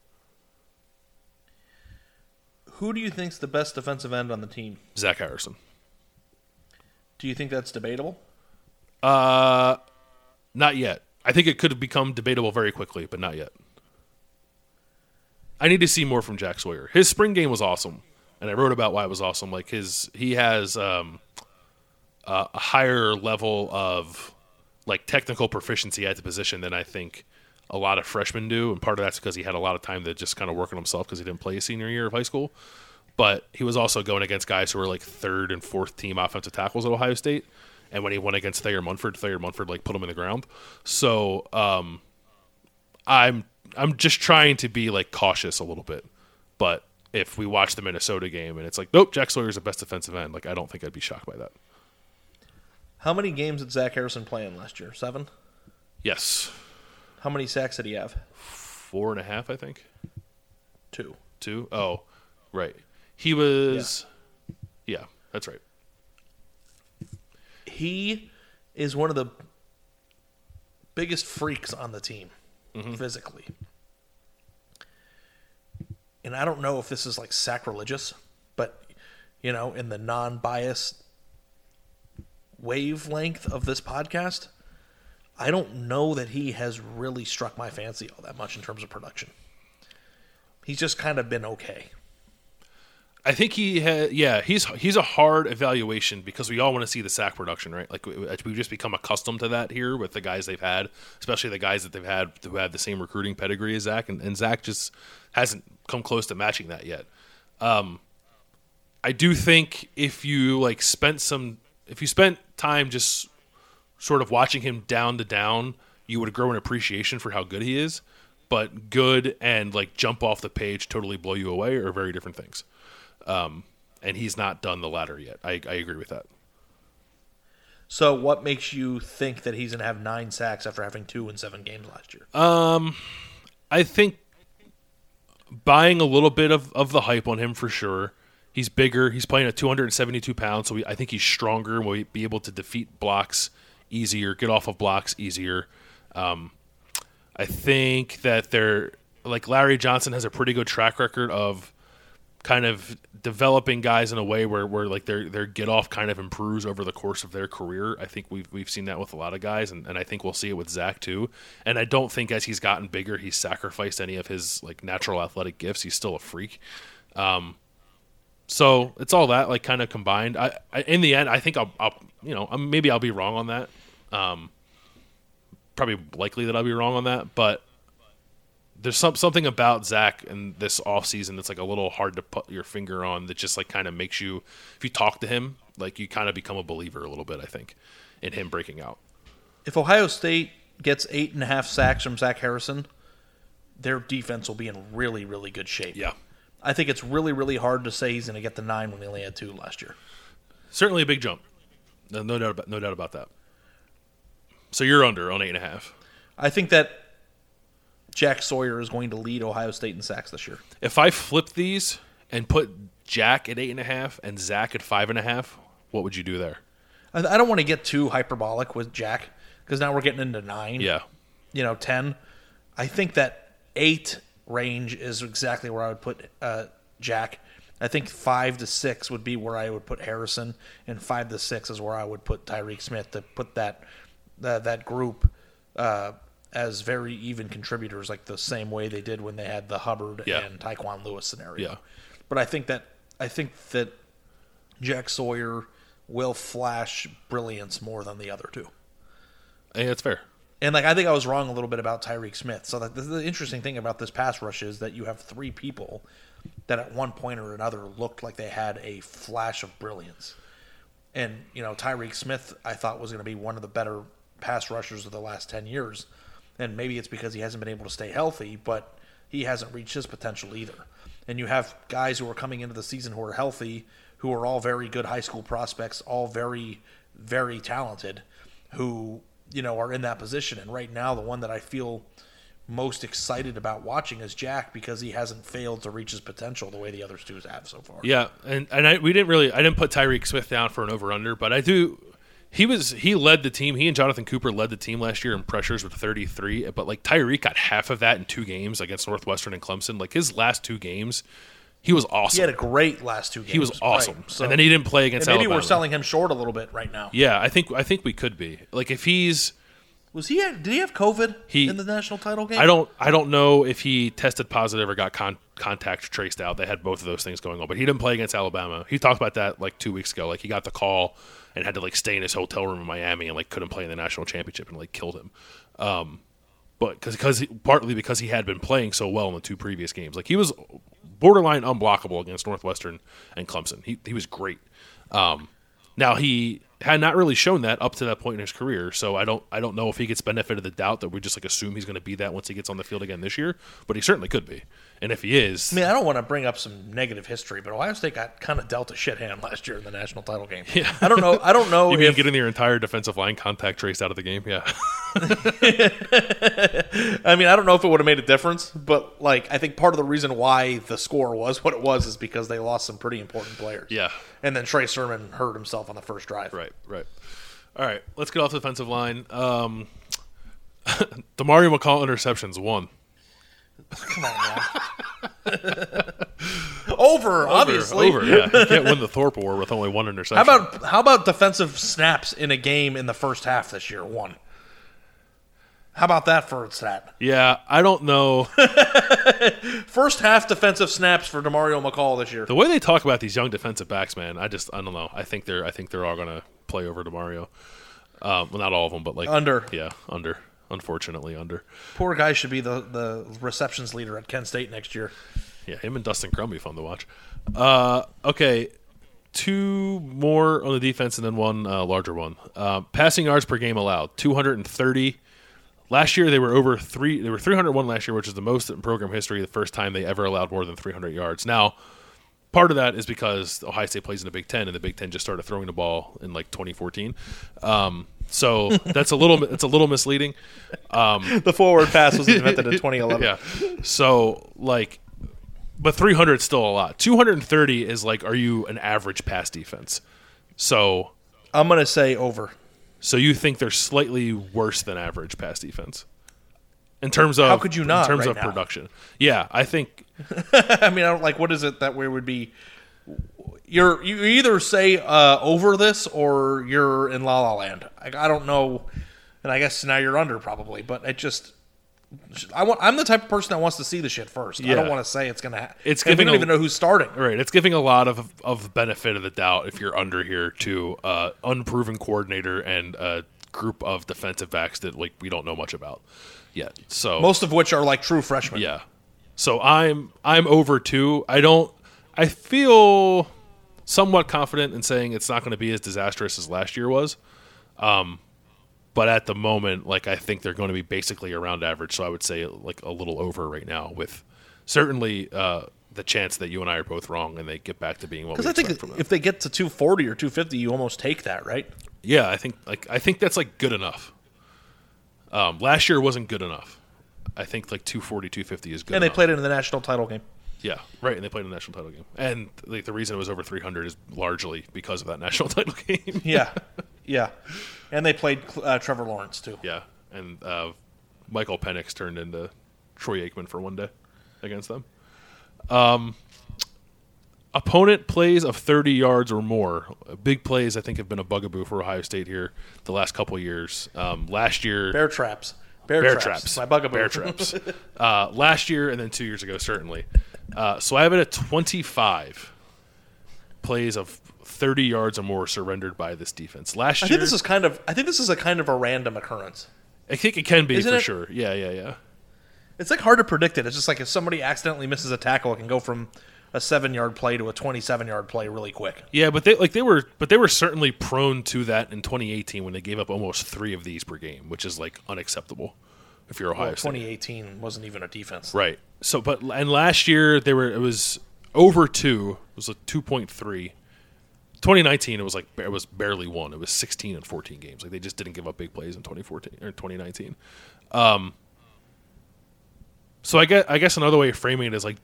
Who do you think's the best defensive end on the team? Zach Harrison. Do you think that's debatable? Not yet. I think it could become debatable very quickly, but not yet. I need to see more from Jack Sawyer. His spring game was awesome, and I wrote about why it was awesome. He has a higher level of technical proficiency at the position than I think a lot of freshmen do, and part of that's because he had a lot of time to just kind of work on himself because he didn't play his senior year of high school. But he was also going against guys who were 3rd and 4th team offensive tackles at Ohio State. And when he went against Thayer Munford put him in the ground. So I'm just trying to be cautious a little bit. But if we watch the Minnesota game and it's nope, Jack Sawyer's the best defensive end, I don't think I'd be shocked by that. How many games did Zach Harrison play in last year? 7? Yes. How many sacks did he have? 4.5, I think. 2. 2? Oh, right. He was... Yeah, that's right. He is one of the biggest freaks on the team, physically. And I don't know if this is sacrilegious, but, in the non-biased wavelength of this podcast, I don't know that he has really struck my fancy all that much in terms of production. He's just kind of been okay. I think he's a hard evaluation because we all want to see the sack production, right? We've just become accustomed to that here with the guys they've had, especially the guys that they've had who have the same recruiting pedigree as Zach, and Zach just hasn't come close to matching that yet. I do think if you spent time just sort of watching him down to down, you would grow an appreciation for how good he is. But good and jump off the page, totally blow you away are very different things. And he's not done the latter yet. I agree with that. So what makes you think that he's going to have 9 sacks after having 2 in 7 games last year? I think buying a little bit of the hype on him for sure. He's bigger. He's playing at 272 pounds, so I think he's stronger and will be able to defeat blocks easier, get off of blocks easier. I think that Larry Johnson has a pretty good track record of kind of developing guys in a way where their get off kind of improves over the course of their career. I think we've seen that with a lot of guys, and I think we'll see it with Zach too. And I don't think as he's gotten bigger, he's sacrificed any of his natural athletic gifts. He's still a freak. So it's all that kind of combined. I in the end, I think maybe I'll be wrong on that. Probably likely that I'll be wrong on that, but there's something about Zach in this offseason that's a little hard to put your finger on that just kind of makes you, if you talk to him, you kind of become a believer a little bit, I think, in him breaking out. If Ohio State gets 8.5 sacks from Zach Harrison, their defense will be in really, really good shape. Yeah. I think it's really, really hard to say he's going to get the 9 when he only had 2 last year. Certainly a big jump. No doubt about that. So you're under on 8.5. I think that Jack Sawyer is going to lead Ohio State in sacks this year. If I flip these and put Jack at 8.5 and Zach at 5.5, what would you do there? I don't want to get too hyperbolic with Jack because now we're getting into 9. Yeah. 10. I think that 8 range is exactly where I would put Jack. I think 5 to 6 would be where I would put Harrison, and 5 to 6 is where I would put Tyreek Smith, to put that group as very even contributors, like the same way they did when they had the Hubbard and Tyquan Lewis scenario. Yeah. But I think that Jack Sawyer will flash brilliance more than the other two. I think that's fair. And I think I was wrong a little bit about Tyreek Smith. So the interesting thing about this pass rush is that you have 3 people that at one point or another looked like they had a flash of brilliance. And, Tyreek Smith, I thought, was going to be one of the better pass rushers of the last 10 years. And maybe it's because he hasn't been able to stay healthy, but he hasn't reached his potential either. And you have guys who are coming into the season who are healthy, who are all very good high school prospects, all very, very talented, who, are in that position. And right now, the one that I feel most excited about watching is Jack, because he hasn't failed to reach his potential the way the other two have so far. Yeah, and I didn't put Tyreek Smith down for an over-under, but I do. He led the team. He and Jonathan Cooper led the team last year in pressures with 33. But Tyreek got half of that in 2 games against Northwestern and Clemson. His last 2 games, he was awesome. He had a great last 2 games. He was awesome. Right. So, and then he didn't play against Alabama. Maybe we're selling him short a little bit right now. Yeah, I think we could be. If he's did he have COVID in the national title game? I don't know if he tested positive or got contact traced out. They had both of those things going on, but he didn't play against Alabama. He talked about that 2 weeks ago. He got the call and had to stay in his hotel room in Miami and couldn't play in the national championship and killed him. But partly because he had been playing so well in the 2 previous games. He was borderline unblockable against Northwestern and Clemson. He was great. Now he had not really shown that up to that point in his career, so I don't know if he gets benefit of the doubt that we just assume he's going to be that once he gets on the field again this year, but he certainly could be. And if he is, I don't want to bring up some negative history, but Ohio State got kind of dealt a shit hand last year in the national title game. Yeah. I don't know. You mean getting their entire defensive line contact traced out of the game? Yeah. I don't know if it would have made a difference, but I think part of the reason why the score was what it was is because they lost some pretty important players. Yeah. And then Trey Sermon hurt himself on the first drive. Right. All right, let's get off the defensive line. DeMario McCall interceptions, 1. Come on, man. Over, obviously. Over, yeah. You can't win the Thorpe Award with only 1 interception. How about defensive snaps in a game in the first half this year? 1. How about that for a stat? Yeah, I don't know. First half defensive snaps for DeMario McCall this year. The way they talk about these young defensive backs, man, I don't know. I think they're all gonna play over DeMario. Well, not all of them, but under. Yeah, under. Unfortunately, under. Poor guy should be the receptions leader at Kent State next year. Yeah, him and Dustin Crum be fun to watch. Okay, 2 more on the defense and then 1 larger one. Passing yards per game allowed, 230. Last year they were over 3. They were 301 last year, which is the most in program history. The first time they ever allowed more than 300 yards. Now, part of that is because Ohio State plays in the Big Ten, and the Big Ten just started throwing the ball in 2014. So that's a little misleading. The forward pass was invented in 2011. Yeah. So but 300 is still a lot. 230 is are you an average pass defense? So I'm gonna say over. So you think they're slightly worse than average pass defense in terms of how could you not in terms right of now? production? Yeah, I think. I don't what is it that we would be? You either say over this or you're in La La Land. I don't know, and I guess now you're under probably, but it just. I'm the type of person that wants to see the shit first. Yeah. I don't want to say it's going to happen. It's giving. We don't even know who's starting. Right. It's giving a lot of benefit of the doubt if you're under here to unproven coordinator and a group of defensive backs that we don't know much about yet. So most of which are true freshmen. Yeah. So I'm over 2. I feel somewhat confident in saying it's not going to be as disastrous as last year was. But at the moment, I think they're going to be basically around average. So I would say a little over right now, with certainly the chance that you and I are both wrong and they get back to being what we expect from them. If they get to 240 or 250, you almost take that, right? Yeah, I think that's good enough. Last year wasn't good enough. I think 240, 250 is good. And they enough. played it in the national title game. Yeah, right, and they played in the national title game. And the reason it was over 300 is largely because of that national title game. Yeah. And they played Trevor Lawrence, too. Yeah, and Michael Penix turned into Troy Aikman for one day against them. Opponent plays of 30 yards or more. Big plays, I think, have been a bugaboo for Ohio State here the last couple of years. Last year, Bear traps. Bear traps. My bugaboo. Bear traps. Last year and then 2 years ago, certainly. So I have it at 25 plays of 30 yards or more surrendered by this defense. Last year, I think this is a kind of a random occurrence. I think it can be Isn't for it? sure. Yeah. It's like hard to predict it. It's just like if somebody accidentally misses a tackle, it can go from a 7-yard play to a 27-yard play really quick. Yeah, but they were certainly prone to that in 2018 when they gave up almost 3 of these per game, which is like unacceptable if you're Ohio State. 2018 wasn't even a defense. Right. So and last year it was over 2. It was like 2.3. 2019 it was barely 1. It was 16 and 14 games. Like they just didn't give up big plays in 2014 or 2019. So I guess another way of framing it is like,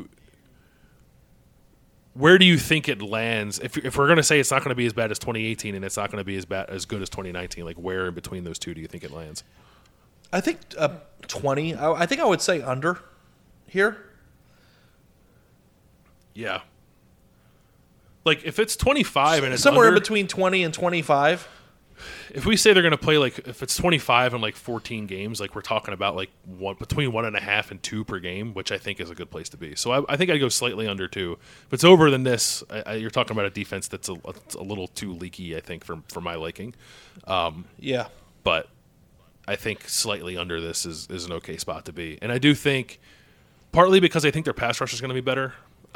where do you think it lands? If we're going to say it's not going to be as bad as 2018 and it's not going to be as good as 2019, like where in between those two do you think it lands? I think 20. I think I would say under here. Yeah. Like if it's 25 and it's somewhere under, in between 20 and 25. If we say they're going to play like if it's 25 and like 14 games, like we're talking about like between 1.5 and 2 per game, which I think is a good place to be. So I think I'd go slightly under 2. If it's over than this, you're talking about a defense that's a little too leaky, I think, for my liking. Yeah. But I think slightly under this is an okay spot to be. And I do think, partly because I think their pass rush is going to be better,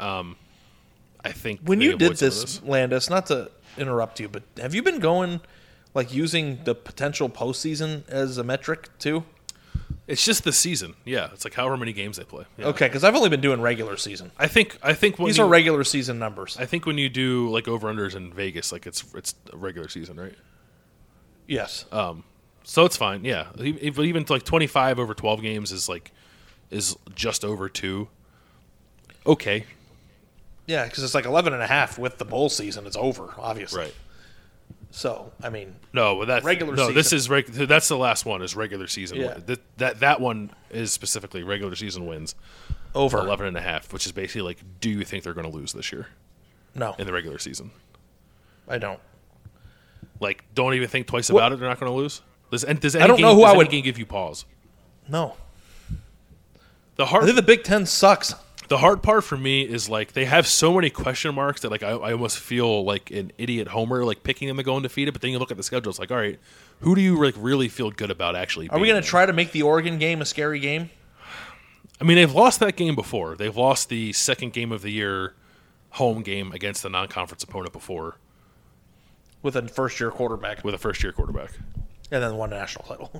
I think when they you did avoid some of this, Landis, not to interrupt you, but have you been going, like, using the potential postseason as a metric, too? It's just the season. Yeah, it's like however many games they play. Yeah. Okay, because I've only been doing regular season. I think when these are regular season numbers. I think when you do, like, over-unders in Vegas, like, it's a regular season, right? Yes. So it's fine, yeah. But even like 25 over 12 games is just over 2. Okay. Yeah, because it's like 11.5 with the bowl season. It's over, obviously. Right. So, I mean, no, but that's regular no. season. This is that's the last one is regular season. Yeah. That one is specifically regular season wins over 11.5, which is basically like, do you think they're going to lose this year? No, in the regular season, I don't. Like, don't even think twice about it. They're not going to lose. Does any I don't know who I would give you pause. No. I think the Big Ten sucks. The hard part for me is like they have so many question marks that like I almost feel like an idiot homer like picking them to go undefeated. But then you look at the schedule, it's like, all right, who do you like really feel good about actually? Are we going to try to make the Oregon game a scary game? I mean, they've lost that game before. They've lost the second game of the year home game against the non-conference opponent before with a first-year quarterback. And then won a national title.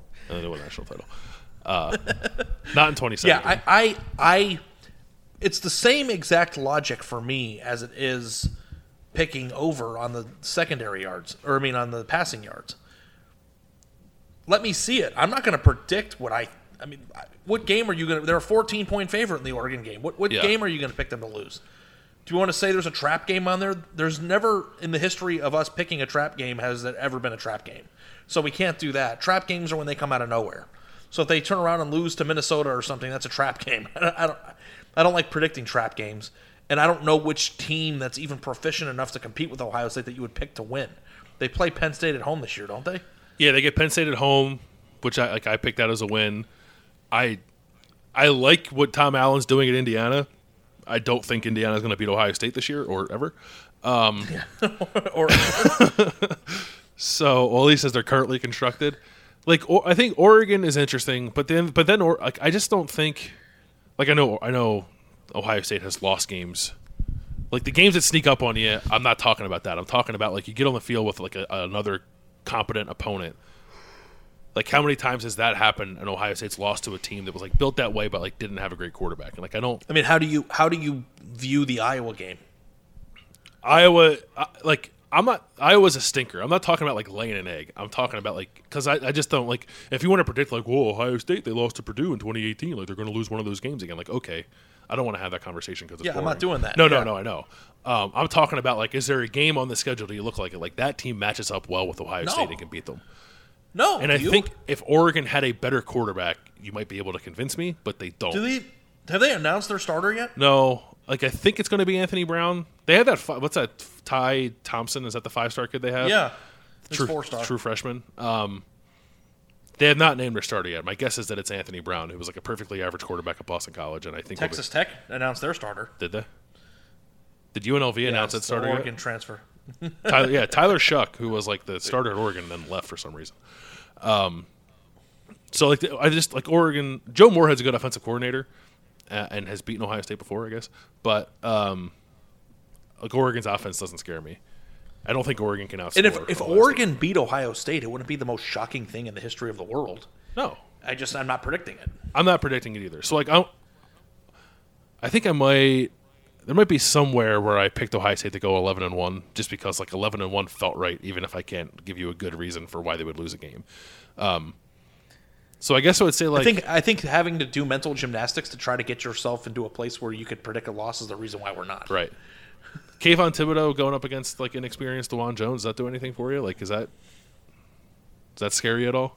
Not in 2017. Yeah, I it's the same exact logic for me as it is picking over on the secondary yards, or I mean on the passing yards. Let me see it. I'm not going to predict what what game are you going to – they're a 14-point favorite in the Oregon game. What game are you going to pick them to lose? Do you want to say there's a trap game on there? There's never in the history of us picking a trap game has there ever been a trap game. So we can't do that. Trap games are when they come out of nowhere. So if they turn around and lose to Minnesota or something, that's a trap game. I don't like predicting trap games, and I don't know which team that's even proficient enough to compete with Ohio State that you would pick to win. They play Penn State at home this year, don't they? Yeah, they get Penn State at home, which I picked that as a win. I like what Tom Allen's doing at Indiana. I don't think Indiana's going to beat Ohio State this year or ever. Or so, well, at least as they're currently constructed. Like, I think Oregon is interesting, but then, like, I just don't think. Like, I know Ohio State has lost games. Like, the games that sneak up on you, I'm not talking about that. I'm talking about, like, you get on the field with, like, another competent opponent. Like, how many times has that happened and Ohio State's lost to a team that was, like, built that way but, like, didn't have a great quarterback? And, like, I mean, how do you view the Iowa game? Iowa's a stinker. I'm not talking about, like, laying an egg. I'm talking about, like, because I just don't, like, if you want to predict, like, whoa, Ohio State, they lost to Purdue in 2018, like, they're going to lose one of those games again. Like, okay, I don't want to have that conversation because it's boring. I'm not doing that. No, I know. I'm talking about, like, is there a game on the schedule do you look like it? Like, that team matches up well with Ohio State and can beat them. No. And I think if Oregon had a better quarterback, you might be able to convince me, but they don't. Have they announced their starter yet? No. I think it's going to be Anthony Brown. They had that. What's that? Ty Thompson, is that the 5-star kid they have? Yeah. It's True 4-star. True freshman. They have not named their starter yet. My guess is that it's Anthony Brown, who was like a perfectly average quarterback at Boston College, and I think Texas Tech announced their starter. Did they? Did UNLV announce its starter yet? Oregon transfer. Tyler Shuck, who was like the starter at Oregon, and then left for some reason. So like I just like Oregon. Joe Moorhead's a good offensive coordinator, and has beaten Ohio State before, I guess. But like Oregon's offense doesn't scare me. I don't think Oregon can outscore. And if Oregon beat Ohio State, it wouldn't be the most shocking thing in the history of the world. No, I'm not predicting it. I'm not predicting it either. So like I think I might. There might be somewhere where I picked Ohio State to go 11-1, just because like 11-1 felt right, even if I can't give you a good reason for why they would lose a game. So I guess I would say like I think having to do mental gymnastics to try to get yourself into a place where you could predict a loss is the reason why we're not. Right. Kayvon Thibodeau going up against like inexperienced DeJuan Jones, does that do anything for you? Like, does that scare you at all?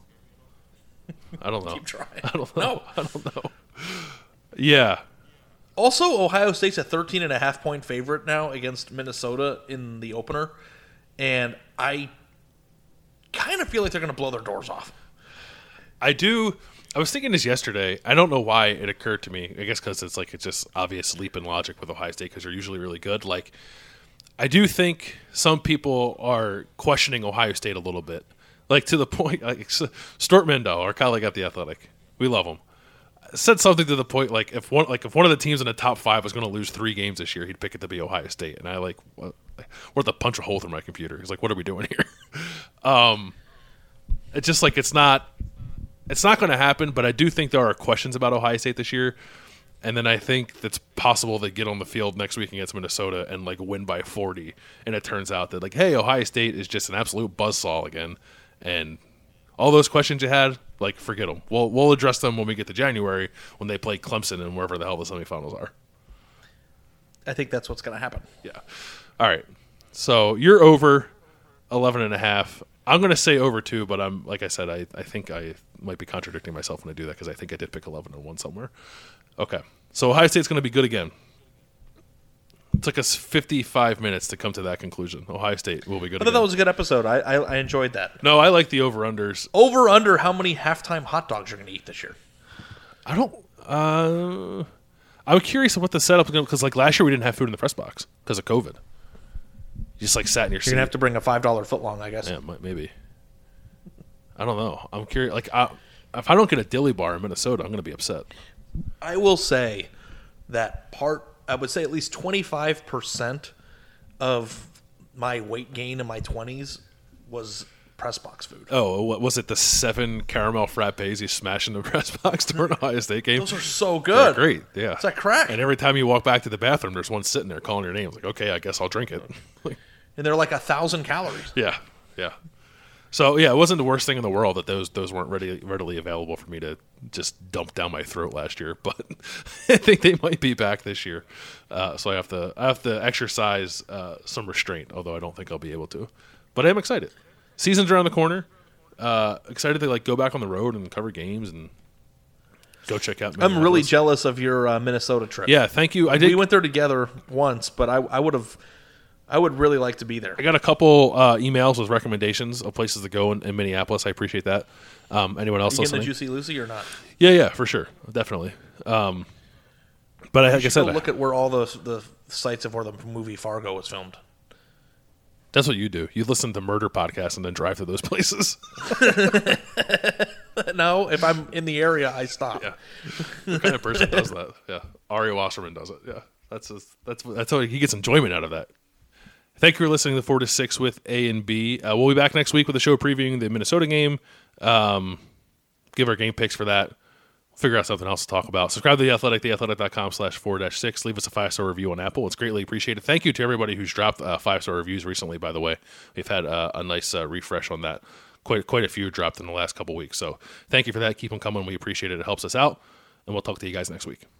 I don't know. Keep trying. I don't know. No. I don't know. Yeah. Also, Ohio State's a 13.5-point favorite now against Minnesota in the opener, and I kind of feel like they're going to blow their doors off. I do. I was thinking this yesterday. I don't know why it occurred to me. I guess because it's just obvious leap in logic with Ohio State because they're usually really good. Like, I do think some people are questioning Ohio State a little bit. Like, to the point, like, Stuart Mendo, our colleague at The Athletic, we love him, said something to the point like if one of the teams in the top 5 was going to lose 3 games this year, he'd pick it to be Ohio State. And I like, what the punch a hole through my computer? He's like, what are we doing here? It's just like it's not going to happen. But I do think there are questions about Ohio State this year, and then I think it's possible they get on the field next week against Minnesota and like win by 40, and it turns out that like, hey, Ohio State is just an absolute buzzsaw again, and all those questions you had, like, forget them. We'll address them when we get to January when they play Clemson and wherever the hell the semifinals are. I think that's what's going to happen. Yeah. All right. So you're over 11.5. I'm going to say over 2, but I'm like I said, I think I might be contradicting myself when I do that because I think I did pick 11-1 somewhere. Okay. So Ohio State's going to be good again. It took us 55 minutes to come to that conclusion. Ohio State will be good I thought again. that was a good episode. I enjoyed that. No, I like the over-unders. Over-under how many halftime hot dogs you're going to eat this year? I don't. I'm curious of what the setup is going to, because like last year we didn't have food in the press box because of COVID. You just like sat in your seat. You're going to have to bring a $5 footlong, I guess. Yeah, maybe. I don't know. I'm curious. Like, if I don't get a dilly bar in Minnesota, I'm going to be upset. I will say that I would say at least 25% of my weight gain in my 20s was press box food. Oh, what was it? The 7 caramel frappes you smashed in the press box during Ohio State game? Those are so good. They're great. Yeah. It's like crack. And every time you walk back to the bathroom, there's one sitting there calling your name. It's like, okay, I guess I'll drink it. And they're like 1,000 calories. Yeah. Yeah. So, yeah, it wasn't the worst thing in the world that those weren't readily available for me to just dump down my throat last year. But I think they might be back this year. So I have to exercise some restraint, although I don't think I'll be able to. But I am excited. Season's around the corner. Excited to like go back on the road and cover games and go check out Minneapolis. I'm really jealous of your Minnesota trip. Yeah, thank you. I did. We went there together once, but I would really like to be there. I got a couple emails with recommendations of places to go in Minneapolis. I appreciate that. Anyone else You listening? getting the Juicy Lucy or not? Yeah, for sure, definitely. But like I said, look at where all the sites of where the movie Fargo was filmed. That's what you do. You listen to murder podcasts and then drive to those places. No, if I'm in the area, I stop. Yeah, what kind of person does that? Yeah, Ari Wasserman does it. Yeah, that's how he gets enjoyment out of that. Thank you for listening to 4 to 6 with A and B. We'll be back next week with a show previewing the Minnesota game. Give our game picks for that. Figure out something else to talk about. Subscribe to The Athletic, theathletic.com/4-6. Leave us a 5-star review on Apple. It's greatly appreciated. Thank you to everybody who's dropped 5-star reviews recently, by the way. We've had a nice refresh on that. Quite a few dropped in the last couple weeks. So thank you for that. Keep them coming. We appreciate it. It helps us out. And we'll talk to you guys next week.